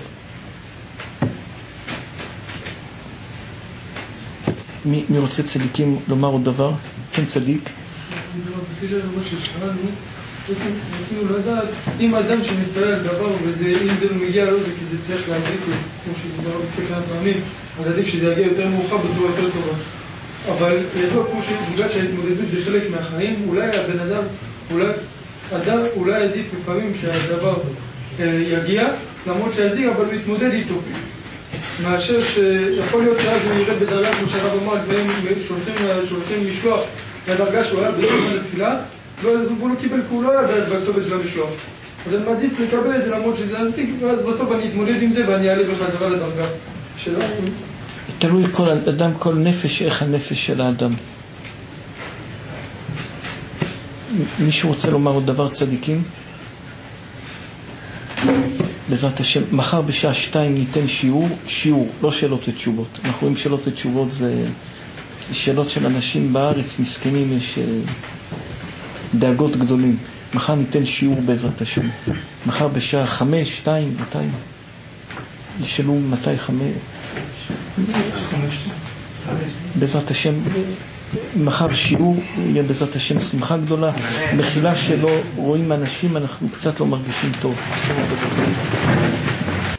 מי רוצה צדיקים לומר עוד דבר? כן צדיק. בקשר למה ששאלנו, רצינו לדעת אם אדם שמתפלל על דבר אם זה לא מגיע לו זה כי זה צריך להדליק לו, כמו שדבר מסתכלת פעמים, אז עדיף שזה יגיע יותר מאוחר בצורה יותר טובה. אבל ידוע כמו שבגלל שההתמודדות זה חלק מהחיים, אולי הבן אדם, אולי עדיף לפעמים שהדבר יגיע, למרות שיזיק, אבל הוא יתמודד איתו. מאשר שיכול להיות שאז הוא ירד בדרגה כמו שהרב אמר, והם שולחים משלוח לדרגה שהוא היה בזמן לתפילה, והוא לא קיבל כולו בכתובת של המשלוח. אז אני מעדיף לקבל את זה למרות שזה יזיק, ואז בסוף אני אתמודד עם זה ואני אעלה בחזרה לדרגה. תלוי כל אדם, כל נפש, איך הנפש של האדם. מישהו רוצה לומר עוד דבר צדיקים? בעזרת השם, מחר בשעה 2 ניתן שיעור, לא שאלות ותשובות. אנחנו רואים שאלות ותשובות זה שאלות של אנשים בארץ, מסכנים, יש דאגות גדולים. מחר ניתן שיעור בעזרת השם. מחר בשעה 5, 2, מתי? ישאלו מתי 5? בעזרת השם, מחר שיעור, יהיה בעזרת השם שמחה גדולה. מחילה שלא רואים אנשים, אנחנו קצת לא מרגישים טוב.